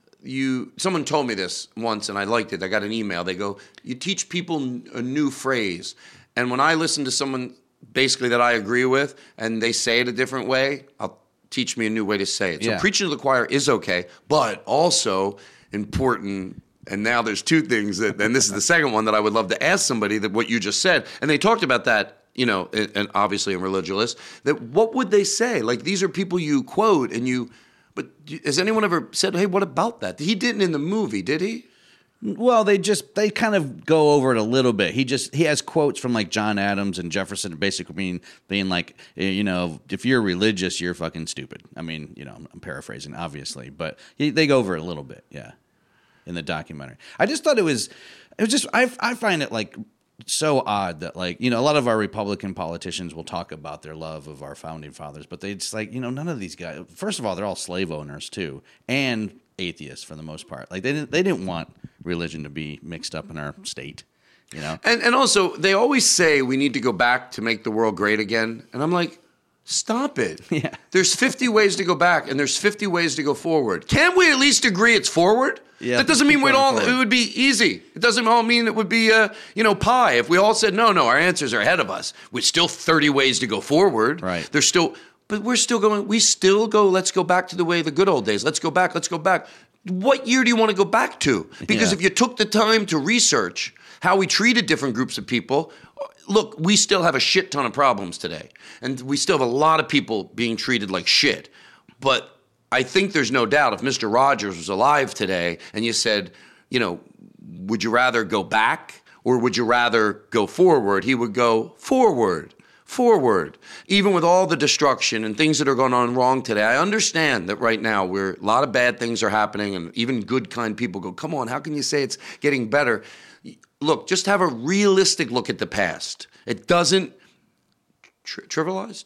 someone told me this once and I liked it. I got an email. They go, you teach people a new phrase. And when I listen to someone basically that I agree with and they say it a different way, I'll teach me a new way to say it. So preaching to the choir is okay, but also important. And now there's two things and this is the second one that I would love to ask somebody that what you just said. And they talked about that, and obviously in Religulous, that what would they say? Like these are people you quote but has anyone ever said, hey, what about that? He didn't in the movie, did he? Well, they kind of go over it a little bit. He has quotes from like John Adams and Jefferson, basically being like, if you're religious, you're fucking stupid. I mean, I'm paraphrasing, obviously, but they go over it a little bit, yeah, in the documentary. I just thought it was just I find it like so odd that like a lot of our Republican politicians will talk about their love of our founding fathers, but they just like none of these guys. First of all, they're all slave owners too, and atheists for the most part. Like they didn't want religion to be mixed up in our state, And also they always say we need to go back to make the world great again, and I'm like, stop it. Yeah. There's 50 ways to go back, and there's 50 ways to go forward. Can't we at least agree it's forward? Yeah, that doesn't mean it would be easy. It doesn't all mean it would be, pie. If we all said, no, our answers are ahead of us, we're still 30 ways to go forward. Right. But we're still going, let's go back to the way the good old days. Let's go back. What year do you want to go back to? Because if you took the time to research how we treated different groups of people, look, we still have a shit ton of problems today. And we still have a lot of people being treated like shit. But I think there's no doubt if Mr. Rogers was alive today and you said, would you rather go back or would you rather go forward? He would go forward. Even with all the destruction and things that are going on wrong today, I understand that right now a lot of bad things are happening and even good, kind people go, come on, how can you say it's getting better? Look, just have a realistic look at the past. It doesn't trivialize,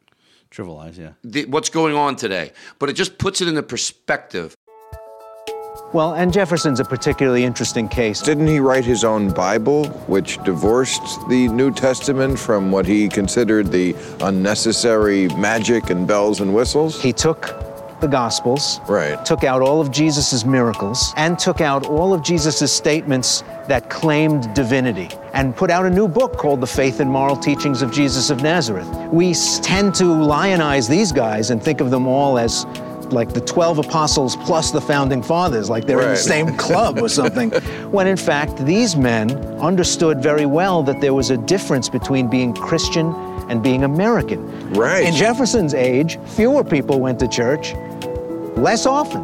yeah. What's going on today, but it just puts it into perspective. Well, and Jefferson's a particularly interesting case. Didn't he write his own Bible, which divorced the New Testament from what he considered the unnecessary magic and bells and whistles? He took the Gospels, right, took out all of Jesus' miracles, and took out all of Jesus' statements that claimed divinity, and put out a new book called The Faith and Moral Teachings of Jesus of Nazareth. We tend to lionize these guys and think of them all as like the 12 apostles plus the founding fathers, like they're in the same club or something. When in fact, these men understood very well that there was a difference between being Christian and being American. Right. In Jefferson's age, fewer people went to church, less often.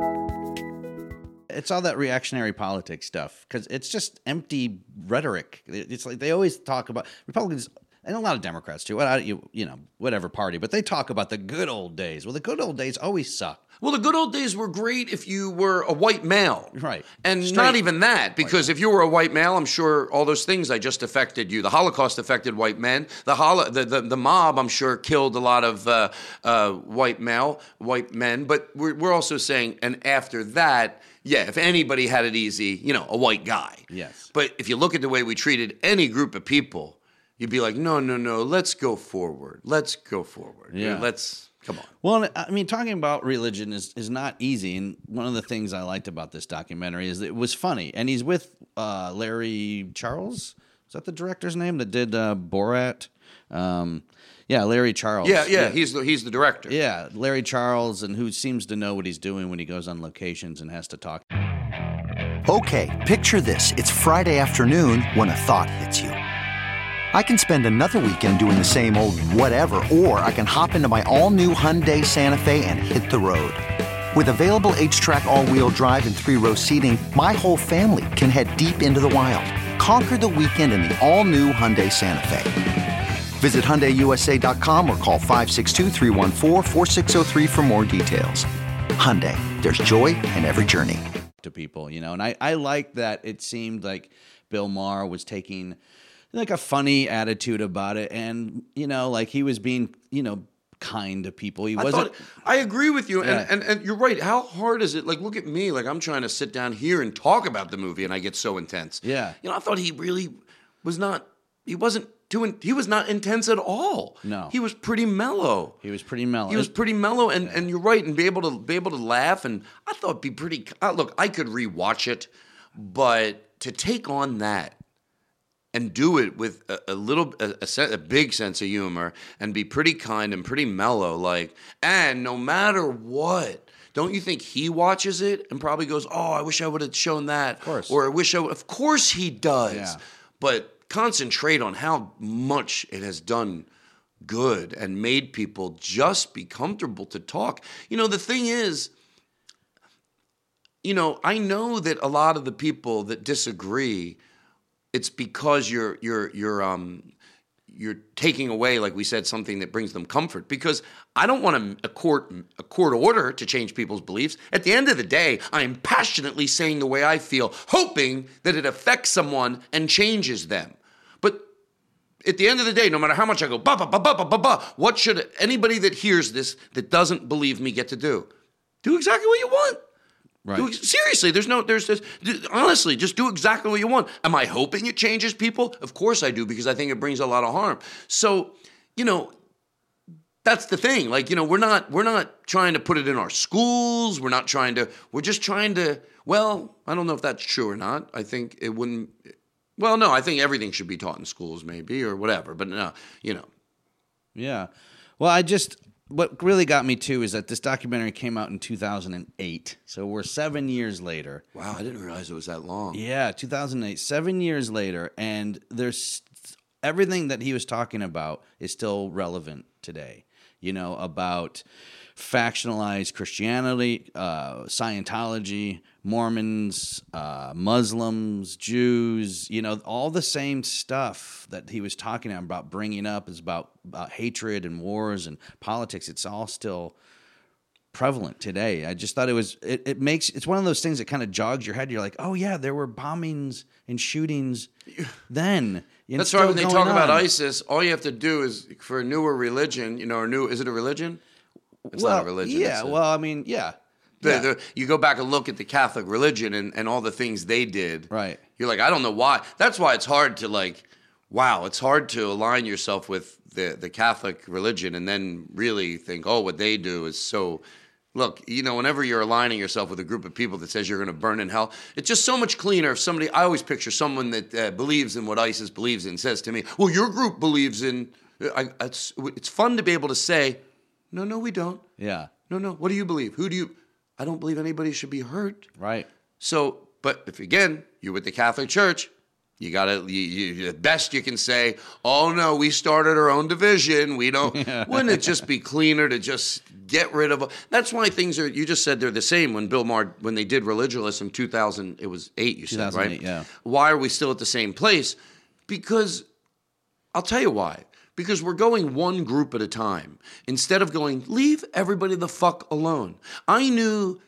It's all that reactionary politics stuff because it's just empty rhetoric. It's like they always talk about Republicans. And a lot of Democrats too, whatever party, but they talk about the good old days. Well, the good old days always suck. Well, the good old days were great if you were a white male. Right. And Straight. not even that, because if you were a white male, I'm sure all those things I just affected you. The Holocaust affected white men. The mob, I'm sure, killed a lot of white men. But we're also saying, and after that, yeah, if anybody had it easy, a white guy. Yes. But if you look at the way we treated any group of people, you'd be like, no, let's go forward. Yeah. Come on. Well, I mean, talking about religion is not easy. And one of the things I liked about this documentary is that it was funny. And he's with Larry Charles. Is that the director's name that did Borat? Yeah, Larry Charles. Yeah. He's the director. Yeah, Larry Charles, and who seems to know what he's doing when he goes on locations and has to talk. Okay, picture this. It's Friday afternoon when a thought hits you. I can spend another weekend doing the same old whatever, or I can hop into my all-new Hyundai Santa Fe and hit the road. With available H-Track all-wheel drive and 3-row seating, my whole family can head deep into the wild. Conquer the weekend in the all-new Hyundai Santa Fe. Visit HyundaiUSA.com or call 562-314-4603 for more details. Hyundai, there's joy in every journey. To people, you know, and I like that it seemed like Bill Maher was taking like a funny attitude about it, and you know, like he was being, you know, kind to people. I agree with you, Yeah. and you're right. How hard is it? Like, look at me. Like, I'm trying to sit down here and talk about the movie, and I get so intense. Yeah. You know, I thought he really was not. He was not intense at all. No. He was pretty mellow. He was pretty mellow. And you're right, and be able to laugh. And I thought it'd be pretty. Look, I could rewatch it, but to take on that and do it with a big sense of humor and be pretty kind and pretty mellow, and no matter what, don't you think he watches it and probably goes, "Oh, I wish I would have shown that," Of course. or "I wish I would." Of course he does, Yeah. but concentrate on how much it has done good and made people just be comfortable to talk. You know, the thing is, you know, I know that a lot of the people that disagree, it's because you're taking away, like we said, something that brings them comfort. Because I don't want a court order to change people's beliefs. At the end of the day, I am passionately saying the way I feel, hoping that it affects someone and changes them. But at the end of the day, no matter how much I go, ba ba ba ba ba ba ba, what should anybody that hears this that doesn't believe me get to do? Do exactly what you want. Right. Seriously, honestly, just do exactly what you want. Am I hoping it changes people? Of course I do, because I think it brings a lot of harm. So, you know, that's the thing. Like, you know, we're not trying to put it in our schools. We're just trying to, well, I don't know if that's true or not. I think it wouldn't, well, no, I think everything should be taught in schools maybe or whatever, but no, you know. Yeah. Well, what really got me too is that this documentary came out in 2008. So we're 7 years later. Wow, I didn't realize it was that long. Yeah, 2008, 7 years later. And there's everything that he was talking about is still relevant today. You know, about factionalized Christianity, Scientology, Mormons, Muslims, Jews, you know, all the same stuff that he was talking about bringing up is about hatred and wars and politics. It's all still prevalent today. I just thought it's one of those things that kind of jogs your head. You're like, oh yeah, there were bombings and shootings then. That's why when they talk about ISIS, all you have to do is, for a newer religion, you know, is it a religion? It's not a religion. Yeah, I mean, yeah. You go back and look at the Catholic religion and all the things they did. Right. You're like, I don't know why. That's why it's hard to it's hard to align yourself with the Catholic religion and then really think, oh, what they do is so. Look, you know, whenever you're aligning yourself with a group of people that says you're going to burn in hell, it's just so much cleaner if somebody, I always picture someone that believes in what ISIS believes in says to me, well, your group believes in, it's fun to be able to say, no, we don't. Yeah. No, what do you believe? I don't believe anybody should be hurt. Right. So, but if again, you're with the Catholic Church, you gotta, the best you can say, oh no, we started our own division. We don't, wouldn't it just be cleaner to just get rid of, that's why things are, you just said they're the same when Bill Maher, when they did Religulous 2000, it was 8, you said, right? Yeah. Why are we still at the same place? Because, I'll tell you why. Because we're going one group at a time. Instead of going, leave everybody the fuck alone. I knew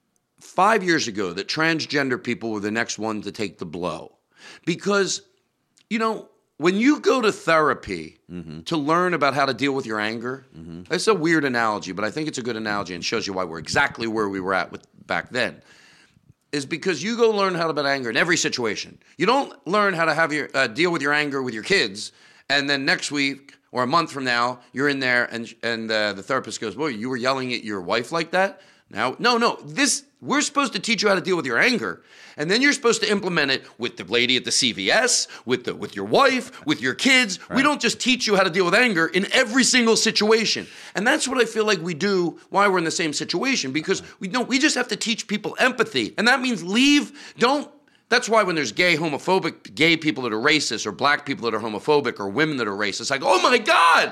5 years ago that transgender people were the next one to take the blow. Because, you know, when you go to therapy to learn about how to deal with your anger, it's a weird analogy, but I think it's a good analogy and shows you why we're exactly where we were at back then, is because you go learn how about anger in every situation. You don't learn how to have your deal with your anger with your kids, and then next week or a month from now, you're in there and the therapist goes, boy, you were yelling at your wife like that? Now, no, we're supposed to teach you how to deal with your anger. And then you're supposed to implement it with the lady at the CVS, with your wife, with your kids. Right. We don't just teach you how to deal with anger in every single situation. And that's what I feel like we do, why we're in the same situation, because we just have to teach people empathy. And that means don't That's why when there's gay people that are racist, or black people that are homophobic, or women that are racist, I go, oh my God,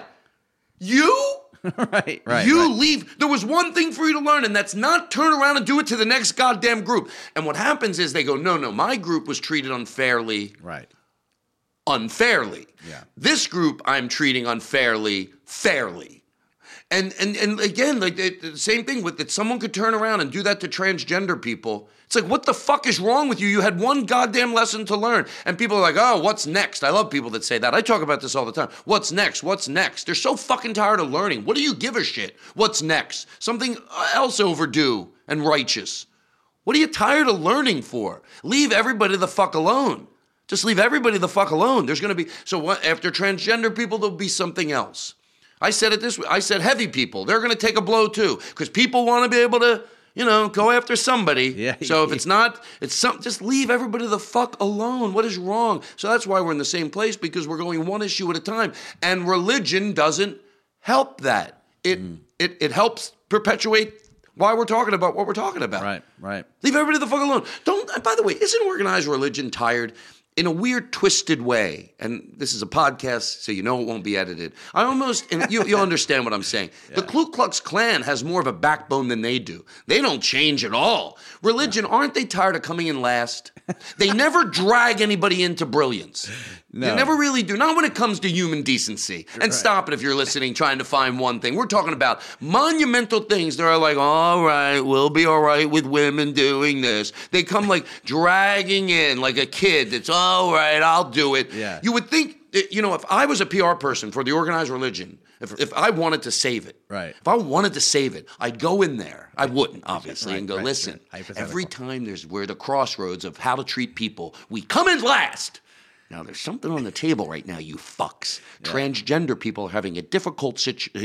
you? Right. Leave. There was one thing for you to learn, and that's not turn around and do it to the next goddamn group. And what happens is they go, no, my group was treated unfairly. Right. Unfairly. Yeah. This group I'm treating unfairly, fairly. And again, like the same thing with that someone could turn around and do that to transgender people. It's like, what the fuck is wrong with you? You had one goddamn lesson to learn. And people are like, oh, what's next? I love people that say that. I talk about this all the time. What's next? What's next? They're so fucking tired of learning. What do you give a shit? What's next? Something else overdue and righteous. What are you tired of learning for? Leave everybody the fuck alone. Just leave everybody the fuck alone. There's going to be, so what, after transgender people, there'll be something else. I said it this way. I said heavy people. They're going to take a blow too, because people want to be able to, go after somebody. Yeah. So if it's not, just leave everybody the fuck alone. What is wrong? So that's why we're in the same place, because we're going one issue at a time. And religion doesn't help that. It helps perpetuate why we're talking about what we're talking about. Right. Leave everybody the fuck alone. By the way, isn't organized religion tired? In a weird, twisted way, and this is a podcast, so you know it won't be edited. And you'll understand what I'm saying. Yeah. The Ku Klux Klan has more of a backbone than they do. They don't change at all. Religion, aren't they tired of coming in last? They never drag anybody into brilliance. No. They never really do. Not when it comes to human decency. And stop it if you're listening, trying to find one thing. We're talking about monumental things that are like, all right, we'll be all right with women doing this. They come like dragging in like a kid that's, all right, I'll do it. Yeah. You would think, if I was a PR person for the organized religion, if I wanted to save it, if I wanted to save it, I'd go in there. I wouldn't, obviously, and go, listen, every time we're the crossroads of how to treat people, we come in last. Now, there's something on the table right now, you fucks. Yeah. Transgender people are having a difficult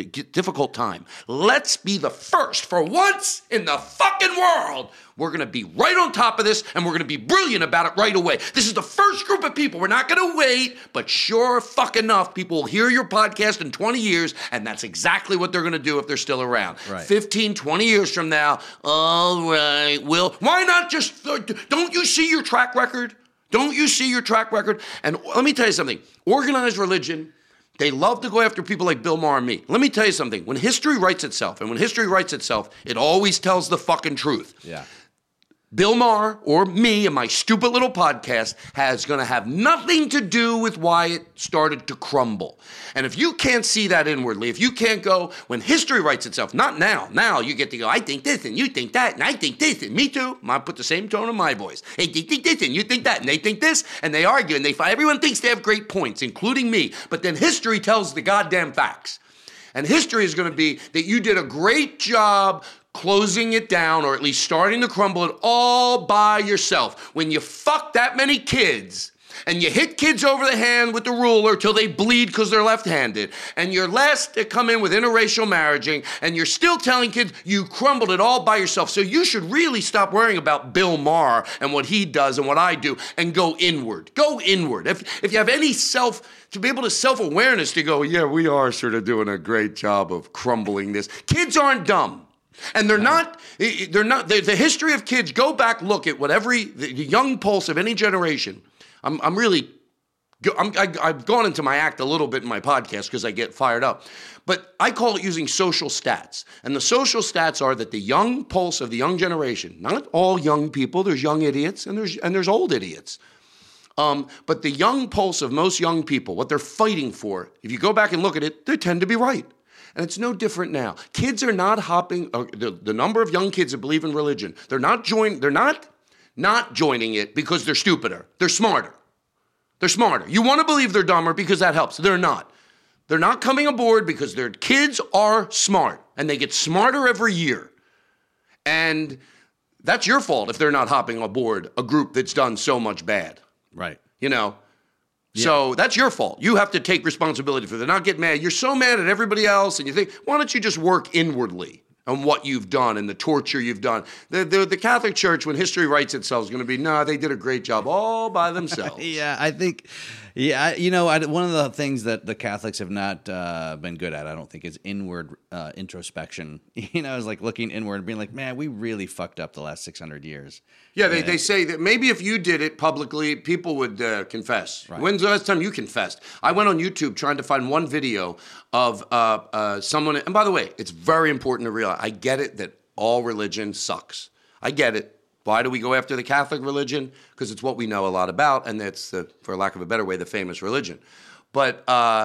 time. Let's be the first for once in the fucking world. We're going to be right on top of this, and we're going to be brilliant about it right away. This is the first group of people. We're not going to wait, but sure fuck enough, people will hear your podcast in 20 years, and that's exactly what they're going to do if they're still around. Right. 15, 20 years from now, all right, why not just, don't you see your track record? Don't you see your track record? And let me tell you something. Organized religion, they love to go after people like Bill Maher and me. Let me tell you something. When history writes itself, it always tells the fucking truth. Yeah. Bill Maher or me and my stupid little podcast is going to have nothing to do with why it started to crumble. And if you can't see that inwardly, if you can't go, when history writes itself, not now. Now you get to go, I think this and you think that and I think this and me too. I put the same tone in my voice. Hey, they think this and you think that and they think this and they argue and everyone thinks they have great points, including me. But then history tells the goddamn facts. And history is going to be that you did a great job closing it down, or at least starting to crumble it all by yourself. When you fuck that many kids and you hit kids over the hand with the ruler till they bleed because they're left-handed, and you're last to come in with interracial marriaging, and you're still telling kids you crumbled it all by yourself. So you should really stop worrying about Bill Maher and what he does and what I do, and go inward. Go inward. If you have any to be able to self-awareness to go, yeah, we are sort of doing a great job of crumbling this. Kids aren't dumb. And the history of kids, go back, look at what the young pulse of any generation. I've gone into my act a little bit in my podcast because I get fired up. But I call it using social stats. And the social stats are that the young pulse of the young generation, not all young people, there's young idiots and there's old idiots. But the young pulse of most young people, what they're fighting for, if you go back and look at it, they tend to be right. And it's no different now. Kids are not hopping, the number of young kids that believe in religion, they're not joining it because they're stupider. They're smarter. They're smarter. You want to believe they're dumber because that helps. They're not. They're not coming aboard because their kids are smart, and they get smarter every year. And that's your fault if they're not hopping aboard a group that's done so much bad. Right. Yeah. So that's your fault. You have to take responsibility for that. Not get mad. You're so mad at everybody else, and you think, why don't you just work inwardly on what you've done and the torture you've done? The Catholic Church, when history writes itself, is going to be, no, they did a great job all by themselves. Yeah, I think Yeah, one of the things that the Catholics have not been good at, I don't think, is inward introspection. It's like looking inward and being like, man, we really fucked up the last 600 years. Yeah, they say that maybe if you did it publicly, people would confess. Right. When's the last time you confessed? I went on YouTube trying to find one video of someone, and by the way, it's very important to realize, I get it that all religion sucks. I get it. Why do we go after the Catholic religion? Because it's what we know a lot about, and it's, for lack of a better way, the famous religion. But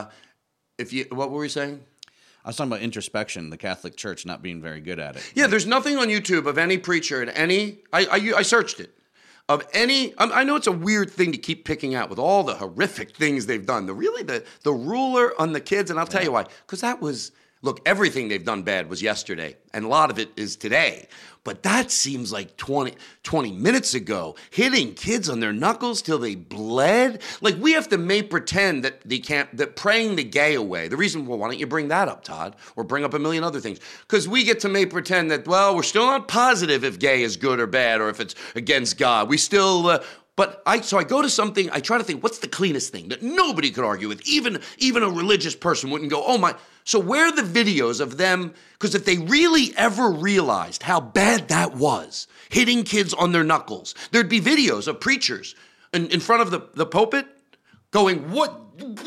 what were we saying? I was talking about introspection, the Catholic Church not being very good at it. Yeah, there's nothing on YouTube of any preacher and I searched it, of any, I know it's a weird thing to keep picking out with all the horrific things they've done. The ruler on the kids, and I'll tell you why. Because that was, look, everything they've done bad was yesterday, and a lot of it is today. But that seems like 20 minutes ago, hitting kids on their knuckles till they bled. Like, we have to pretend that that praying the gay away. The reason, well, why don't you bring that up, Todd? Or bring up a million other things. Because we get to pretend that, well, we're still not positive if gay is good or bad or if it's against God. We still... So I go to something, I try to think, what's the cleanest thing that nobody could argue with? Even a religious person wouldn't go, oh my. So where are the videos of them? Because if they really ever realized how bad that was, hitting kids on their knuckles, there'd be videos of preachers in front of the pulpit going, what?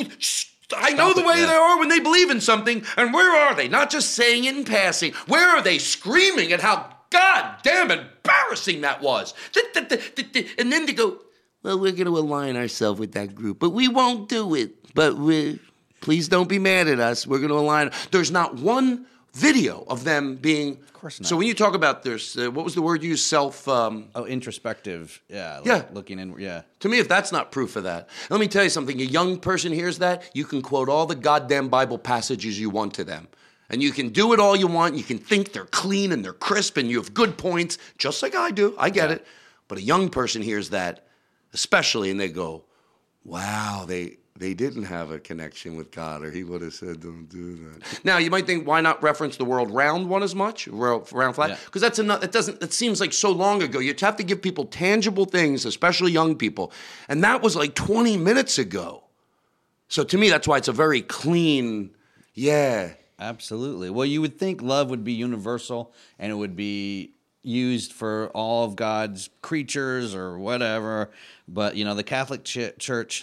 I know the way they are when they believe in something, and where are they? Not just saying it in passing. Where are they screaming at how God damn embarrassing that was? And then to go, well, we're going to align ourselves with that group, but we won't do it. But please don't be mad at us. We're going to align. There's not one video of them being. Of course not. So when you talk about there's, what was the word you used? Introspective. Yeah. Looking in. Yeah. To me, if that's not proof of that, let me tell you something. A young person hears that, you can quote all the goddamn Bible passages you want to them. And you can do it all you want. You can think they're clean and they're crisp and you have good points, just like I do. I get it. But a young person hears that, especially, and they go, wow, they didn't have a connection with God, or he would have said, don't do that. Now, you might think, why not reference the world round one as much, round flat? Because it seems like so long ago. You have to give people tangible things, especially young people. And that was like 20 minutes ago. So to me, that's why it's a very clean, Absolutely. Well, you would think love would be universal and it would be used for all of God's creatures or whatever. But, the Catholic Church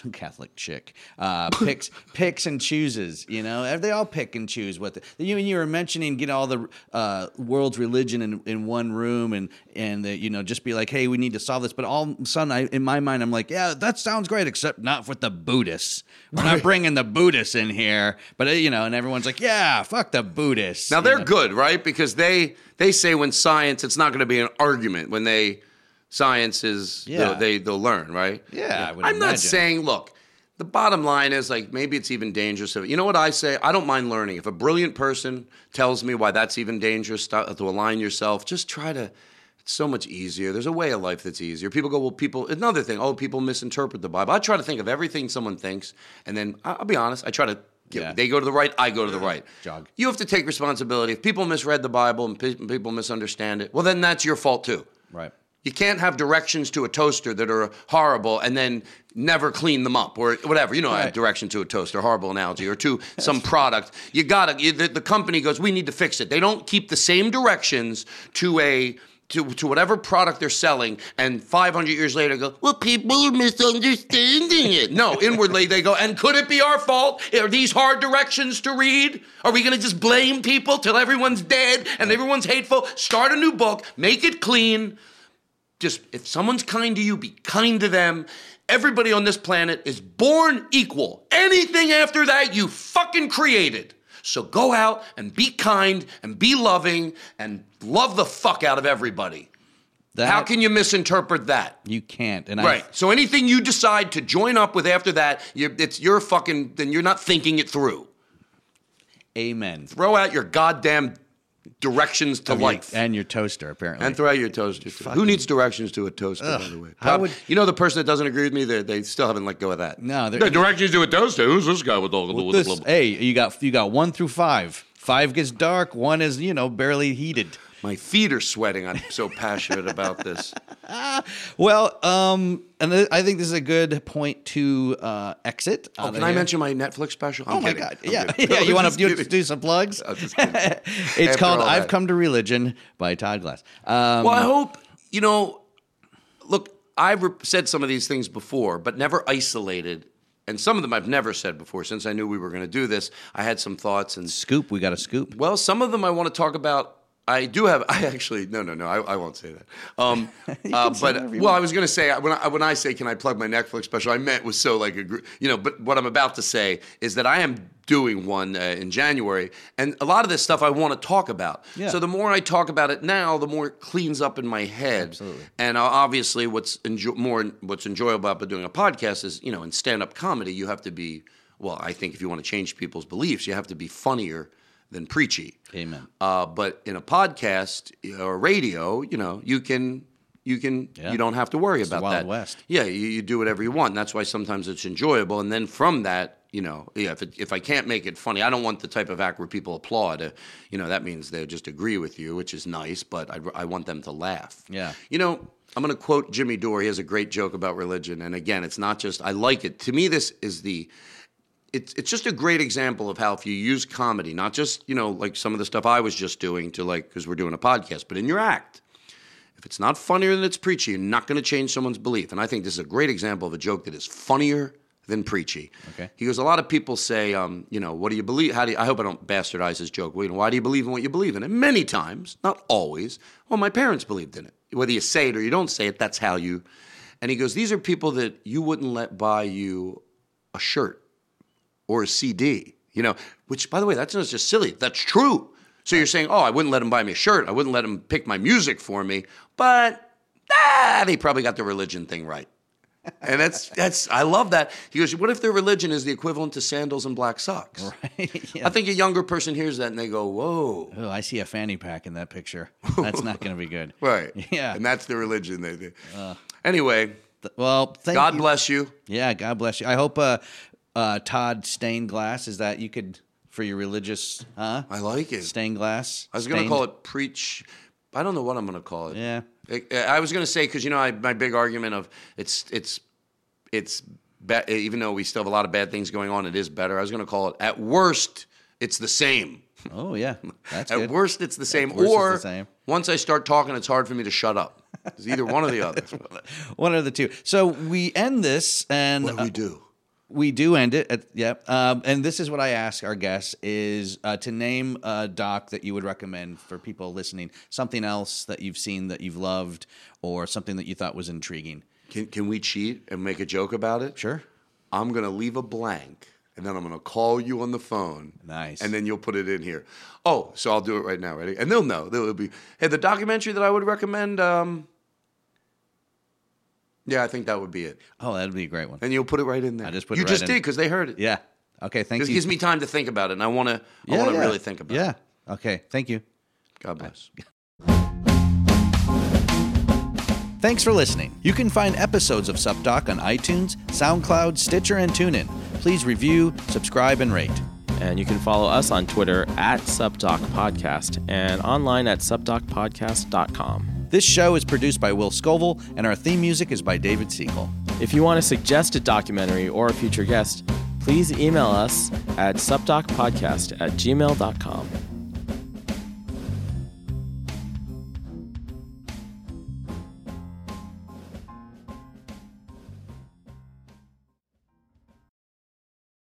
picks and chooses, They all pick and choose what you were mentioning, get all the world's religion in one room and just be like, hey, we need to solve this. But all of a sudden, in my mind, I'm like, yeah, that sounds great, except not with the Buddhists. We're not bringing the Buddhists in here. But, and everyone's like, yeah, fuck the Buddhists. Now, they're good, right? Because they say when science, it's not going to be an argument. When science is, they'll learn, right? Yeah, I'm not saying, look, the bottom line is, like, maybe it's even dangerous. You know what I say? I don't mind learning. If a brilliant person tells me why that's even dangerous, to align yourself, just try to, it's so much easier. There's a way of life that's easier. People go, another thing, people misinterpret the Bible. I try to think of everything someone thinks, and then, I'll be honest, I try to, they go to the right, I go to the right. Jog. You have to take responsibility. If people misread the Bible and people misunderstand it, well, then that's your fault too. Right. You can't have directions to a toaster that are horrible and then never clean them up or whatever. A direction to a toaster, horrible analogy, or to some product. The company goes, we need to fix it. They don't keep the same directions to whatever product they're selling, and 500 years later go, well, people are misunderstanding it. No, inwardly they go, and could it be our fault? Are these hard directions to read? Are we going to just blame people till everyone's dead and everyone's hateful? Start a new book, make it clean. Just, if someone's kind to you, be kind to them. Everybody on this planet is born equal. Anything after that, you fucking created. So go out and be kind and be loving and love the fuck out of everybody. How can you misinterpret that? You can't. So anything you decide to join up with after that, then you're not thinking it through. Amen. Throw out your goddamn directions to life. And your toaster, apparently. And throw out your toaster. Who needs directions to a toaster, by the way? The person that doesn't agree with me, they still haven't let go of that. No. Directions to a toaster? Who's this guy with Hey, you got 1 through 5. 5 gets dark, 1 is, barely heated. My feet are sweating. I'm so passionate about this. Well, and I think this is a good point to exit. Can I mention my Netflix special? I'm my kidding. God. I'm Yeah. kidding. Yeah. You want to Kidding. do some plugs? I'm just kidding. It's After called all I've that. Come to Religion by Todd Glass. Well, I hope, look, I've said some of these things before, but never isolated. And some of them I've never said before. Since I knew we were going to do this, I had some thoughts. And Scoop. We got a scoop. well, some of them I want to talk about. I actually, no, I won't say that. I was going to say, when I say, can I plug my Netflix special, I meant was so like, but what I'm about to say is that I am doing one in January, and a lot of this stuff I want to talk about. Yeah. So the more I talk about it now, the more it cleans up in my head. Absolutely. And obviously what's enjoyable about doing a podcast is, in stand-up comedy, you have to be, well, I think if you want to change people's beliefs, you have to be funnier than preachy. Amen. But in a podcast or radio, you don't have to worry about the Wild that. West. Yeah, you do whatever you want. And that's why sometimes it's enjoyable. And then from that, if I can't make it funny, I don't want the type of act where people applaud. That means they just agree with you, which is nice. But I want them to laugh. Yeah. I'm going to quote Jimmy Dore. He has a great joke about religion. And again, it's not just I like it. To me, this is It's just a great example of how if you use comedy, not just, like some of the stuff I was just doing because we're doing a podcast, but in your act, if it's not funnier than it's preachy, you're not going to change someone's belief. And I think this is a great example of a joke that is funnier than preachy. Okay. He goes, a lot of people say, what do you believe? I hope I don't bastardize his joke. Why do you believe in what you believe in? And many times, not always, well, my parents believed in it. Whether you say it or you don't say it, that's how you. And he goes, these are people that you wouldn't let buy you a shirt or a CD, which, by the way, that's not just silly. That's true. So you're saying, I wouldn't let him buy me a shirt. I wouldn't let him pick my music for me. But they probably got the religion thing right. And I love that. He goes, what if their religion is the equivalent to sandals and black socks? Right. Yeah. I think a younger person hears that and they go, whoa. Oh, I see a fanny pack in that picture. That's not going to be good. Right. Yeah. And that's the religion they do. Anyway. Well, thank God you. bless you. Yeah, God bless you. I hope Todd Stained Glass, is that you could, for your religious, I like it. Stained Glass? I was going to call it preach. I don't know what I'm going to call it. Yeah. I was going to say, because, my big argument of it's even though we still have a lot of bad things going on, it is better. I was going to call it, at worst, it's the same. Oh, yeah. That's At good. worst, it's the same. At worst, Or it's the same. Once I start talking, it's hard for me to shut up. It's either one or the other. One of the two. So we end this, and What do we do? We do end it. And this is what I ask our guests is to name a doc that you would recommend for people listening, something else that you've seen that you've loved, or something that you thought was intriguing. Can we cheat and make a joke about it? Sure. I'm going to leave a blank, and then I'm going to call you on the phone. Nice. And then you'll put it in here. Oh, so I'll do it right now. Ready? And they'll know. They'll be, hey, the documentary that I would recommend, yeah, I think that would be it. Oh, that'd be a great one. And you'll put it right in there. I just put you it right just in. did because they heard it. Yeah. Okay, thank you. It gives me time to think about it, and I want to really think about it. Yeah. Okay, thank you. God bless. Thanks for listening. You can find episodes of SupDoc on iTunes, SoundCloud, Stitcher, and TuneIn. Please review, subscribe, and rate. And you can follow us on Twitter at SupDocPodcast and online at SupDocPodcast.com. This show is produced by Will Scoville, and our theme music is by David Siegel. If you want to suggest a documentary or a future guest, please email us at supdocpodcast@gmail.com.